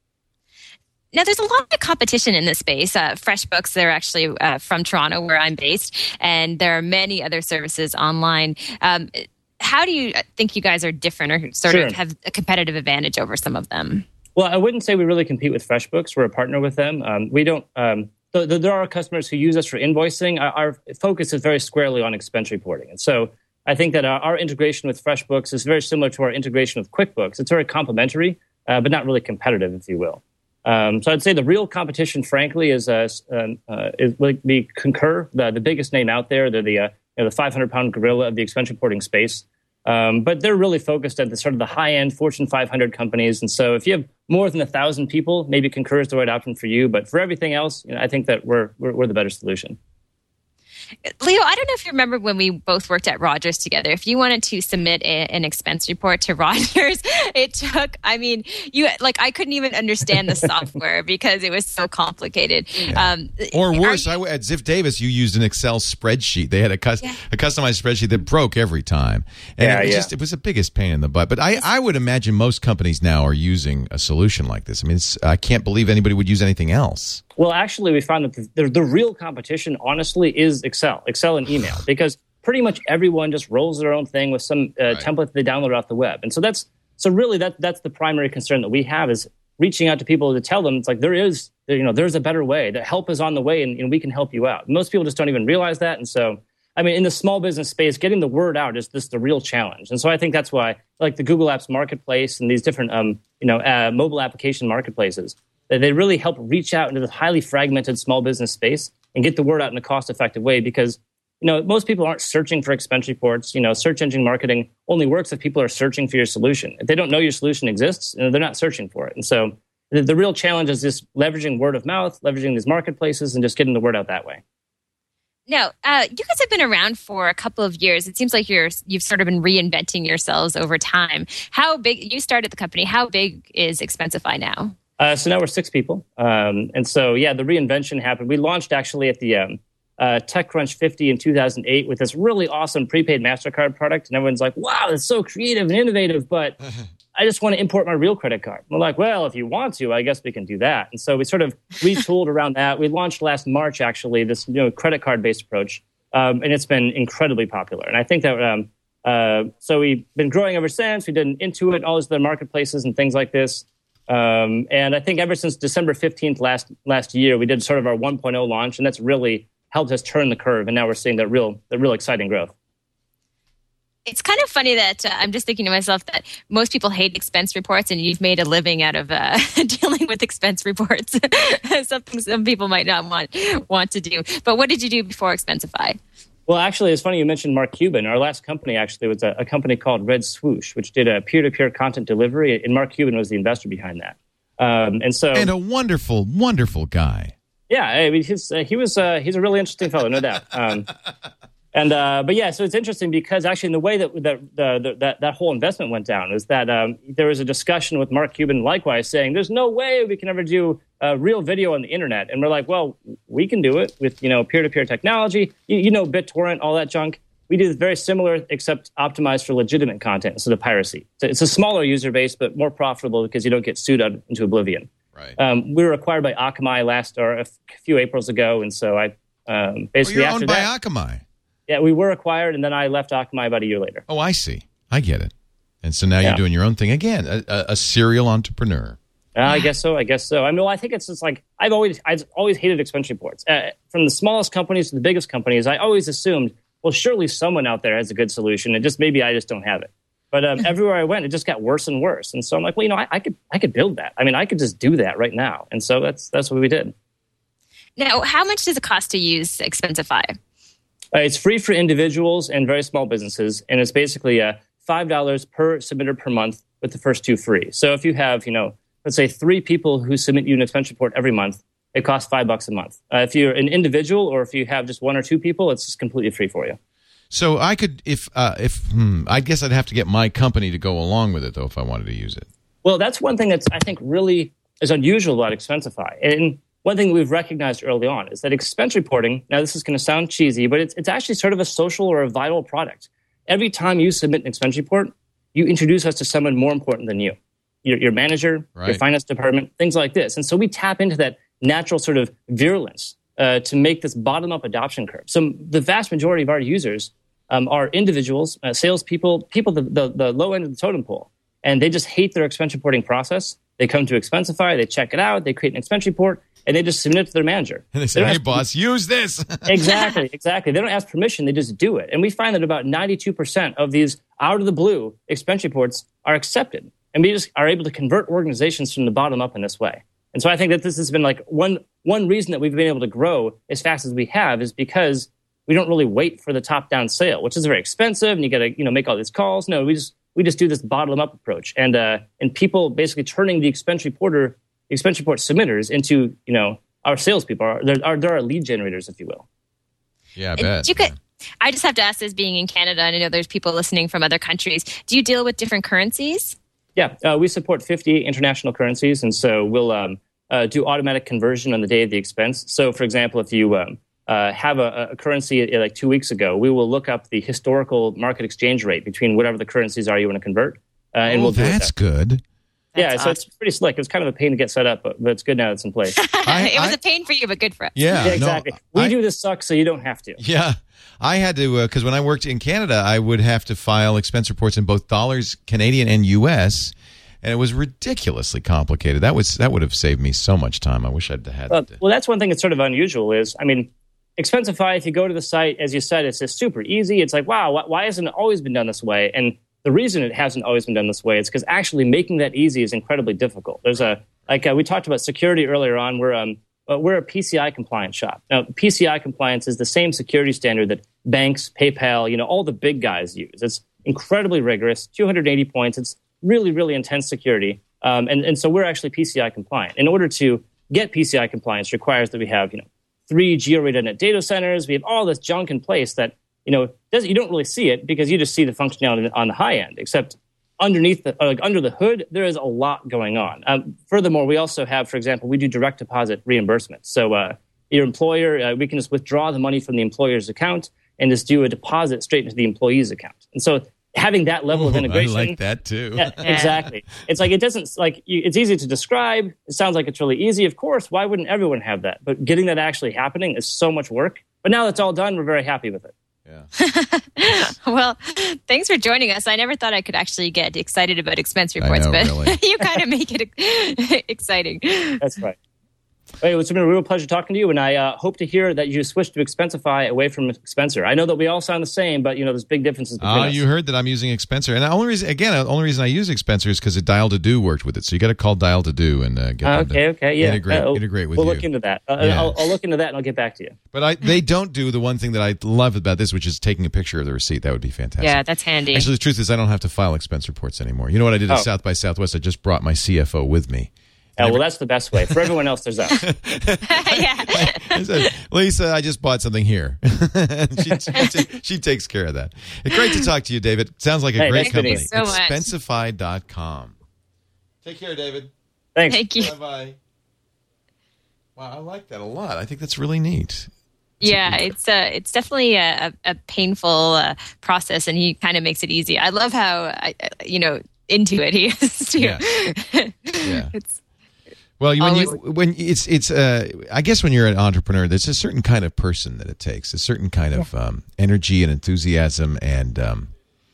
Now, there's a lot of competition in this space. Uh, FreshBooks, they're actually uh, from Toronto, where I'm based, and there are many other services online. Um, how do you think you guys are different or sort Sure. of have a competitive advantage over some of them? Well, I wouldn't say we really compete with FreshBooks. We're a partner with them. Um, we don't. Um, th- th- there are customers who use us for invoicing. Our, our focus is very squarely on expense reporting, and so I think that our, our integration with FreshBooks is very similar to our integration with QuickBooks. It's very complementary, uh, but not really competitive, if you will. Um, so I'd say the real competition, frankly, is uh, um, uh, is like the Concur, the, the biggest name out there. They're the uh, you know, the five hundred pound gorilla of the expense reporting space. Um, but they're really focused at the sort of the high-end Fortune five hundred companies. And so if you have more than one thousand people, maybe Concur is the right option for you. But for everything else, you know, I think that we're, we're we're the better solution. Leo, I don't know if you remember when we both worked at Rogers together. If you wanted to submit a, an expense report to Rogers, it took, I mean, you like I couldn't even understand the software because it was so complicated. Yeah. Um, or worse, you, I, at Ziff Davis, you used an Excel spreadsheet. They had a, cus- yeah. a customized spreadsheet that broke every time. And yeah, it, was yeah. just, it was the biggest pain in the butt. But I, I would imagine most companies now are using a solution like this. I mean, it's, I can't believe anybody would use anything else. Well, actually, we found that the, the, the real competition, honestly, is Excel, Excel and email, because pretty much everyone just rolls their own thing with some uh, right. template that they download off the web. And so that's so really that that's the primary concern that we have, is reaching out to people to tell them it's like there is, you know, there's a better way. That help is on the way, and, and we can help you out. Most people just don't even realize that. And so, I mean, in the small business space, getting the word out is this the real challenge. And so I think that's why, like the Google Apps Marketplace and these different, um, you know, uh, mobile application marketplaces, that they really help reach out into this highly fragmented small business space and get the word out in a cost-effective way. Because, you know, most people aren't searching for expense reports. You know, search engine marketing only works if people are searching for your solution. If they don't know your solution exists, you know, they're not searching for it. And so the, the real challenge is just leveraging word of mouth, leveraging these marketplaces, and just getting the word out that way. Now, uh, you guys have been around for a couple of years. It seems like you're you've sort of been reinventing yourselves over time. How big? You started the company. How big is Expensify now? Uh, so now we're six people. Um, and so, yeah, the reinvention happened. We launched actually at the um, uh, TechCrunch fifty in two thousand eight with this really awesome prepaid MasterCard product. And everyone's like, wow, it's so creative and innovative, but I just want to import my real credit card. We're like, well, if you want to, I guess we can do that. And so we sort of retooled around that. We launched last March, actually, this you know credit card-based approach. Um, and it's been incredibly popular. And I think that, um, uh, so we've been growing ever since. We did an Intuit, all these other marketplaces and things like this. Um, and I think ever since December fifteenth last last year, we did sort of our one point oh launch, and that's really helped us turn the curve. And now we're seeing the real, the real exciting growth. It's kind of funny that uh, I'm just thinking to myself that most people hate expense reports, and you've made a living out of uh, dealing with expense reports. Something some people might not want want to do. But what did you do before Expensify? Well, actually, it's funny you mentioned Mark Cuban. Our last company actually was a, a company called Red Swoosh, which did a peer-to-peer content delivery, and Mark Cuban was the investor behind that. Um, and so, and a wonderful, wonderful guy. Yeah, I mean, he's, uh, he was uh, he's a really interesting fellow, no doubt. Um, and uh, but yeah, so it's interesting because actually, in the way that that the, that that whole investment went down is that um, there was a discussion with Mark Cuban, likewise, saying there's no way we can ever do Uh, real video on the internet. And we're like, well, we can do it with, you know, peer-to-peer technology. You, you know, BitTorrent, all that junk. We do very similar, except optimized for legitimate content instead of piracy. So it's a smaller user base, but more profitable because you don't get sued out into oblivion. Right. Um, we were acquired by Akamai last, or a f- few Aprils ago. And so I um, basically oh, you're after owned by that, Akamai. Yeah, we were acquired, and then I left Akamai about a year later. Oh, I see. I get it. And so now yeah. you're doing your own thing again, a, a, a serial entrepreneur. Uh, I guess so. I guess so. I mean, well, I think it's just like I've always, I've always hated expense reports. Uh, from the smallest companies to the biggest companies, I always assumed, well, surely someone out there has a good solution, and just maybe I just don't have it. But um, everywhere I went, it just got worse and worse. And so I'm like, well, you know, I, I could, I could build that. I mean, I could just do that right now. And so that's that's what we did. Now, how much does it cost to use Expensify? Uh, it's free for individuals and very small businesses, and it's basically uh, five dollars per submitter per month, with the first two free. So if you have, you know, let's say three people who submit you an expense report every month, it costs five bucks a month. Uh, if you're an individual or if you have just one or two people, it's just completely free for you. So I could, if, uh, if hmm, I guess I'd have to get my company to go along with it, though, if I wanted to use it. Well, that's one thing that's, I think, really is unusual about Expensify. And one thing that we've recognized early on is that expense reporting, now this is going to sound cheesy, but it's, it's actually sort of a social or a vital product. Every time you submit an expense report, you introduce us to someone more important than you. Your, your manager, right. your finance department, things like this. And so we tap into that natural sort of virulence uh, to make this bottom-up adoption curve. So the vast majority of our users um, are individuals, uh, salespeople, people the, the, the low end of the totem pole, and they just hate their expense reporting process. They come to Expensify, they check it out, they create an expense report, and they just submit it to their manager. And they say, they hey, ask, boss, use this. exactly, exactly. They don't ask permission, they just do it. And we find that about ninety-two percent of these out-of-the-blue expense reports are accepted. And we just are able to convert organizations from the bottom up in this way. And so I think that this has been like one one reason that we've been able to grow as fast as we have is because we don't really wait for the top-down sale, which is very expensive, and you got to you know make all these calls. No, we just we just do this bottom-up approach, and uh, and people basically turning the expense reporter, expense report submitters into you know our salespeople. Our, they're, our, they're our lead generators, if you will. Yeah, I bet. You could, I just have to ask this, being in Canada, and I know there's people listening from other countries. Do you deal with different currencies? Yeah, uh, we support fifty international currencies, and so we'll um, uh, do automatic conversion on the day of the expense. So, for example, if you um, uh, have a, a currency uh, like two weeks ago, we will look up the historical market exchange rate between whatever the currencies are you want to convert, uh, and oh, we'll do that's that. good. yeah, That's so awesome. it's pretty slick. It was kind of a pain to get set up, but, but it's good now it's in place. I- it was I- a pain for you, but good for us. Yeah, Yeah, exactly. No, we I- do this sucks, so you don't have to. Yeah, I had to because when I worked in Canada, I would have to file expense reports in both dollars, Canadian and U S, and it was ridiculously complicated. That was that would have saved me so much time. I wish I'd had. Uh, to, well, that's one thing that's sort of unusual is, I mean, Expensify, if you go to the site, as you said, it's just super easy. It's like, wow, wh- why hasn't it always been done this way? And the reason it hasn't always been done this way is because actually making that easy is incredibly difficult. There's a, like uh, we talked about security earlier on, we're, um, uh, we're a P C I compliant shop. Now, P C I compliance is the same security standard that banks, PayPal, you know, all the big guys use. It's incredibly rigorous, two hundred eighty points. It's really, really intense security. Um, and, and so we're actually P C I compliant. In order to get P C I compliance requires that we have, you know, three geo-redundant data centers. We have all this junk in place that, you know, doesn't, you don't really see it because you just see the functionality on the high end, except underneath the, uh, like under the hood, there is a lot going on. Um, furthermore, we also have, for example, we do direct deposit reimbursement. So uh, your employer, uh, we can just withdraw the money from the employer's account and just do a deposit straight into the employee's account. And so having that level of Ooh, integration. I like that too. Yeah, exactly. It's like it doesn't like you, it's easy to describe. It sounds like it's really easy. Of course, why wouldn't everyone have that? But getting that actually happening is so much work. But now that's all done, we're very happy with it. Yeah. Well, thanks for joining us. I never thought I could actually get excited about expense reports, know, but really. you kind of make it exciting. That's right. Hey, it's been a real pleasure talking to you, and I uh, hope to hear that you switched to Expensify away from Expenser. I know that we all sound the same, but you know there's big differences between Oh, us. you heard that I'm using Expenser, and the only reason, again, the only reason I use Expenser is because Dial to Do worked with it. So you got to call Dial to Do and uh, get Uh, them to okay, okay, yeah. integrate, Uh, integrate with we'll you. look into that. Uh, Yeah. I'll, I'll look into that, and I'll get back to you. But I, they don't do the one thing that I love about this, which is taking a picture of the receipt. That would be fantastic. Yeah, that's handy. Actually, the truth is, I don't have to file expense reports anymore. You know what I did at Oh. South by Southwest? I just brought my C F O with me. Uh, well, that's the best way. For everyone else, there's us. Yeah. I said, Lisa, I just bought something here. she, she, she takes care of that. It's great to talk to you, David. Sounds like a Hey, great thanks, company. Denise. So much. Expensify dot com. Take care, David. Thanks. Thank you. Bye-bye. Wow, I like that a lot. I think that's really neat. Yeah, it's uh, it's definitely a, a painful uh, process, and he kind of makes it easy. I love how, I, you know, into it he is too. Yeah. Yeah. It's Well, you- when you Always- when it's it's uh, I guess when you're an entrepreneur, there's a certain kind of person that it takes, a certain kind of um, energy and enthusiasm, and um,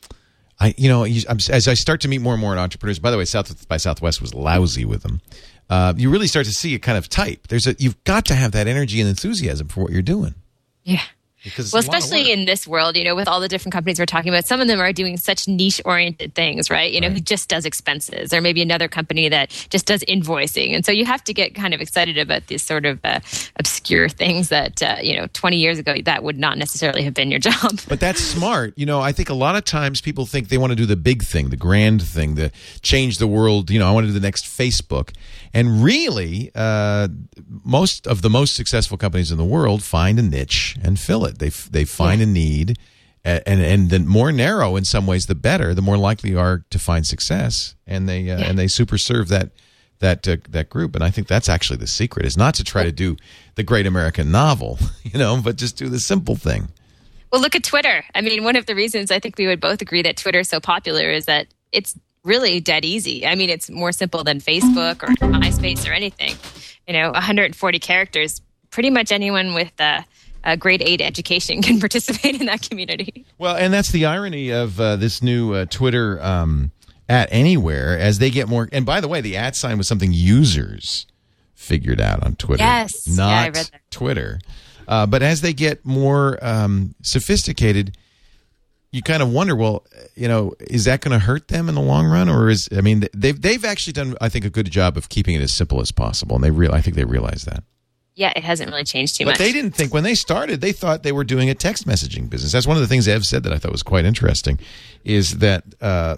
I, you know, you, I'm, as I start to meet more and more entrepreneurs. By the way, South by Southwest was lousy with them. Uh, you really start to see a kind of type. There's a you've got to have that energy and enthusiasm for what you're doing. yeah. Because it's Well, a lot of especially work. in this world, you know, with all the different companies we're talking about, some of them are doing such niche-oriented things, right? You know, Right. who just does expenses, or maybe another company that just does invoicing. And so you have to get kind of excited about these sort of uh, obscure things that, uh, you know, twenty years ago, that would not necessarily have been your job. But that's smart. You know, I think a lot of times people think they want to do the big thing, the grand thing, the change the world. You know, I want to do the next Facebook. And really, uh, most of the most successful companies in the world find a niche and fill it. They they find a need, and, and and the more narrow in some ways, the better. The more likely you are to find success, and they uh, and they super serve that that uh, that group. And I think that's actually the secret: is not to try to do the great American novel, you know, but just do the simple thing. Well, look at Twitter. I mean, one of the reasons I think we would both agree that Twitter is so popular is that it's really dead easy. I mean, it's more simple than Facebook or MySpace or anything. You know, one hundred forty characters. Pretty much anyone with uh, a grade eight education can participate in that community. Well, and that's the irony of uh, this new uh, Twitter um, at Anywhere as they get more. And by the way, the at sign was something users figured out on Twitter, Yes. Yeah, not I read that. Twitter. Uh, but as they get more um, sophisticated, you kind of wonder, well, you know, is that going to hurt them in the long run, or is I mean, they've they've actually done, I think, a good job of keeping it as simple as possible, and they real I think they realize that. Yeah, it hasn't really changed too But much. they didn't think when they started, they thought they were doing a text messaging business. That's one of the things Ev said that I thought was quite interesting, is that uh,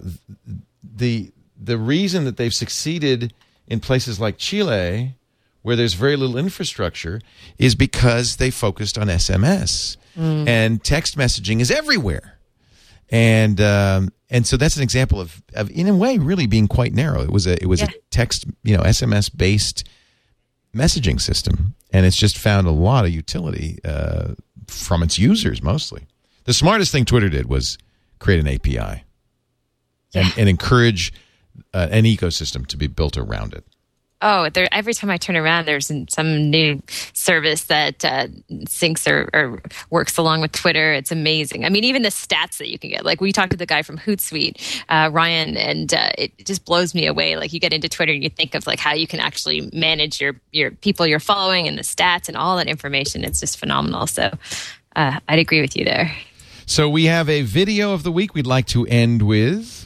the the reason that they've succeeded in places like Chile, where there's very little infrastructure, is because they focused on S M S, and text messaging is everywhere. And um, and so that's an example of, of, in a way, really being quite narrow. It was a it was Yeah. a text, you know, S M S based messaging system, and it's just found a lot of utility uh, from its users mostly. The smartest thing Twitter did was create an A P I and, and encourage uh, an ecosystem to be built around it. Oh, there, every time I turn around, there's some new service that uh, syncs or, or works along with Twitter. It's amazing. I mean, even the stats that you can get. Like, we talked to the guy from Hootsuite, uh, Ryan, and uh, it just blows me away. Like, you get into Twitter and you think of like how you can actually manage your, your people you're following and the stats and all that information. It's just phenomenal. So uh, I'd agree with you there. So we have a video of the week we'd like to end with.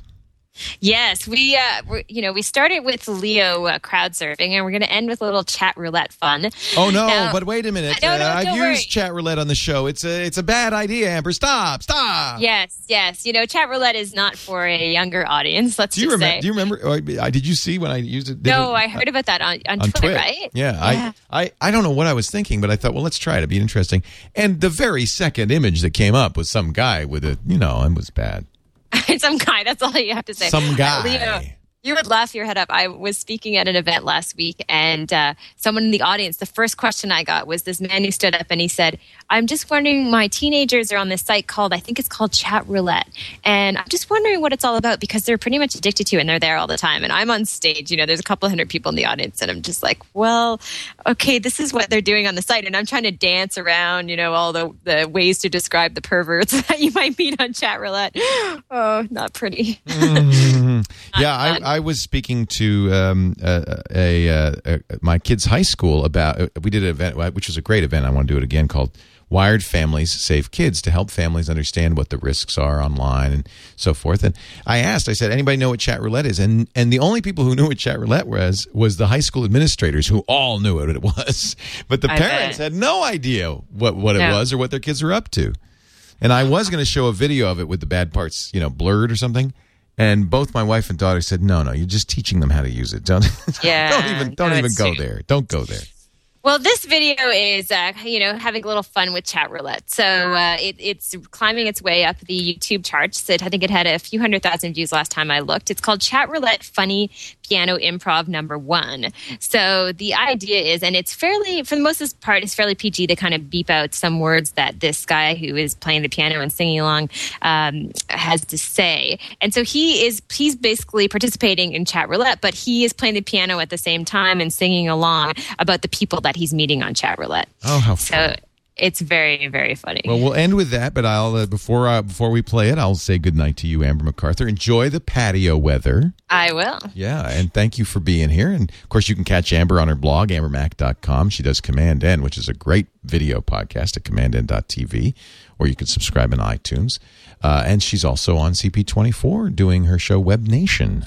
Yes, we uh, we're, you know we started with Leo uh, crowd surfing, and we're going to end with a little chat roulette fun. Oh no! Now, but wait a minute. No, no, uh, I've don't used worry. chat roulette on the show. It's a it's a bad idea, Amber. Stop! Stop! Yes, yes. You know, chat roulette is not for a younger audience. Let's Do you just remember? say. Do you remember? Or, did you see when I used it? Did No, it, I heard about that on, on, on Twitter, Twitter, right? Yeah, yeah. I, I I don't know what I was thinking, but I thought, well, let's try it. It'd be interesting. And the very second image that came up was some guy with a, you know, it was bad. Some guy. That's all you have to say. Some guy. Leo, you would laugh your head up. I was speaking at an event last week, and uh, someone in the audience, the first question I got was this man who stood up and he said, I'm just wondering, my teenagers are on this site called, I think it's called Chat Roulette. And I'm just wondering what it's all about because they're pretty much addicted to it and they're there all the time. And I'm on stage, you know, there's a couple hundred people in the audience and I'm just like, well, okay, this is what they're doing on the site. And I'm trying to dance around, you know, all the, the ways to describe the perverts that you might meet on Chat Roulette. Oh, not pretty. Mm-hmm. Yeah, I, I was speaking to um, a, a, a, a my kid's high school about. Uh, we did an event, which was a great event. I want to do it again, called Wired Families Save Kids, to help families understand what the risks are online and so forth. And I asked, I said, anybody know what chat roulette is? And and the only people who knew what chat roulette was was the high school administrators, who all knew what it was, but the I parents bet. had no idea what what it No. was or what their kids were up to. And I was going to show a video of it with the bad parts, you know, blurred or something. And both my wife and daughter said, "No, no, you're just teaching them how to use it. Don't, Yeah, don't even, don't no, even it's go true. there. Don't go there." Well, this video is, uh, you know, having a little fun with chat roulette. So uh, it, it's climbing its way up the YouTube charts. It, I think it had a few hundred thousand views last time I looked. It's called Chat Roulette Funny Piano Improv Number One. So the idea is, and it's fairly, for the most part, it's fairly P G. They kind of beep out some words that this guy who is playing the piano and singing along um, has to say. And so he is, he's basically participating in chat roulette, but he is playing the piano at the same time and singing along about the people that he's meeting on chat roulette. Oh, how fun! So it's very, very funny. Well, we'll end with that, but I'll uh, before uh, before we play it, I'll say goodnight to you, Amber MacArthur. Enjoy the patio weather. I will. Yeah, and thank you for being here. And of course, you can catch Amber on her blog, amber mac dot com. She does Command N, which is a great video podcast at command n dot t v, or you can subscribe in iTunes. Uh, and she's also on C P twenty-four doing her show Web Nation.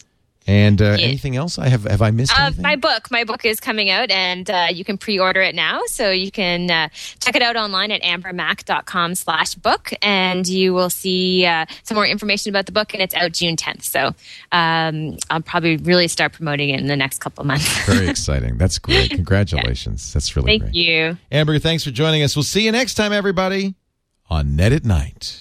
And uh, Yeah. anything else? I have have I missed Uh, anything? my book, my book is coming out, and uh, you can pre-order it now. So you can uh, check it out online at amber mac dot com slash book, and you will see uh, some more information about the book. And it's out June tenth. So um, I'll probably really start promoting it in the next couple of months. Very exciting. That's great. Congratulations. That's really Thank great. you. Amber, thanks for joining us. We'll see you next time, everybody, on Net at Night.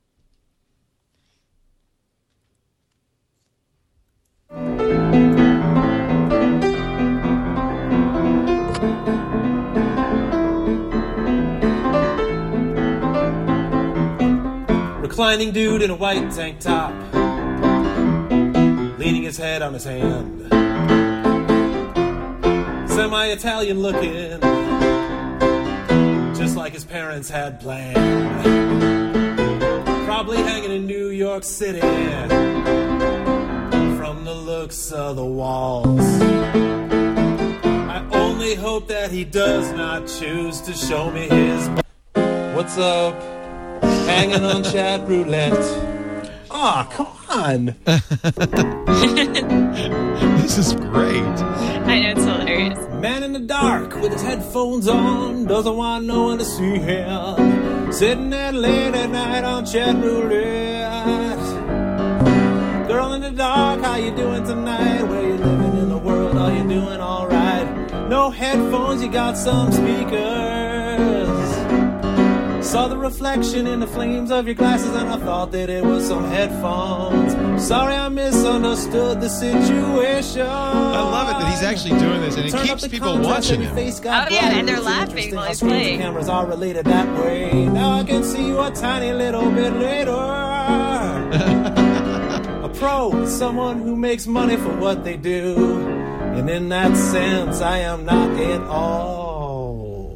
Reclining dude in a white tank top, leaning his head on his hand. Semi-Italian looking, just like his parents had planned. Probably hanging in New York City, from the looks of the walls. I only hope that he does not choose to show me his. What's up? Hanging on chat roulette. Aw, oh, come on. This is great. I know, it's hilarious. Man in the dark with his headphones on, doesn't want no one to see him. Sitting there late at night on chat roulette. Girl in the dark, how you doing tonight? Where you living in the world? Are you doing alright? No headphones, you got some speakers. Saw the reflection in the flames of your glasses and I thought that it was some headphones. Sorry I misunderstood the situation. I love it that he's actually doing this, and it Turn up keeps the people contrast watching of your him. face got Oh, yeah, brighter. and they're It's laughing interesting while how he's screens and playing. cameras are related that way. Now I can see you a tiny little bit later. pro is someone who makes money for what they do. And in that sense, I am not at all.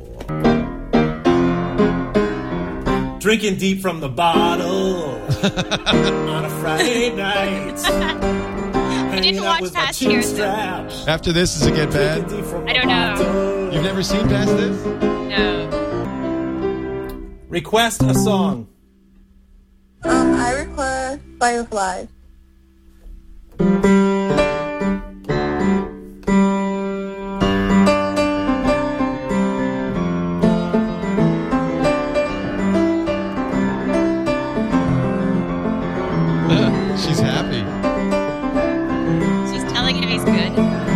Drinking deep from the bottle on a Friday night. I didn't watch past here. After this, is it get bad? I don't know. You've never seen past this? No. Request a song. Um, I request Fireflies. She's happy. She's telling him he's good.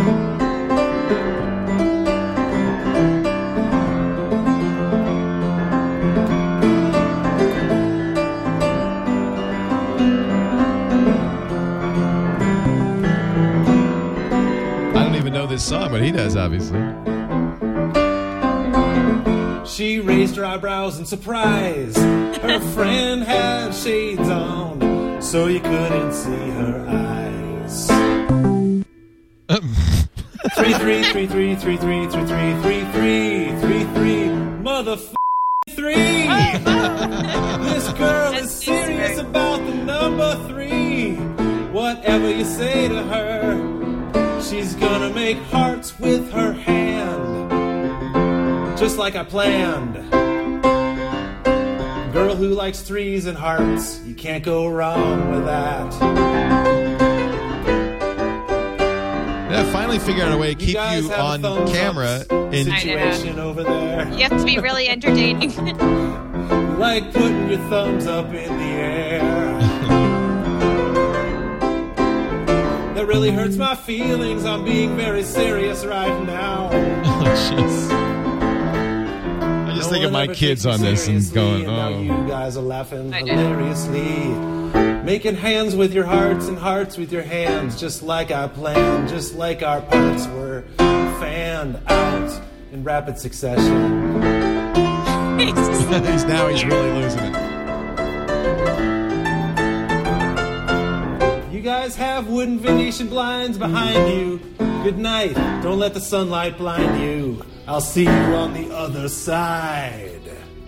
I don't even know this song, but he does, obviously. She raised her eyebrows in surprise. Her friend had shades on, so you couldn't see her eyes. Three three three three three three three three three three three three motherfucking three. This girl is serious about the number three. Whatever you say to her, she's gonna make hearts with her hand, just like I planned. Girl who likes threes and hearts, you can't go wrong with that. Yeah, finally figured out a way to You keep guys you have a on thumbs camera. up In situation over there. You have to be really entertaining. Like putting your thumbs up in the air. That really hurts my feelings. I'm being very serious right now. Oh, jeez. I just No think of one my ever kids takes on me this and seriously, going, and now oh. you guys are laughing I do. hilariously. Making hands with your hearts and hearts with your hands, just like I planned, just like our parts were fanned out in rapid succession. he's now he's really losing it. You guys have wooden Venetian blinds behind you. Good night. Don't let the sunlight blind you. I'll see you on the other side.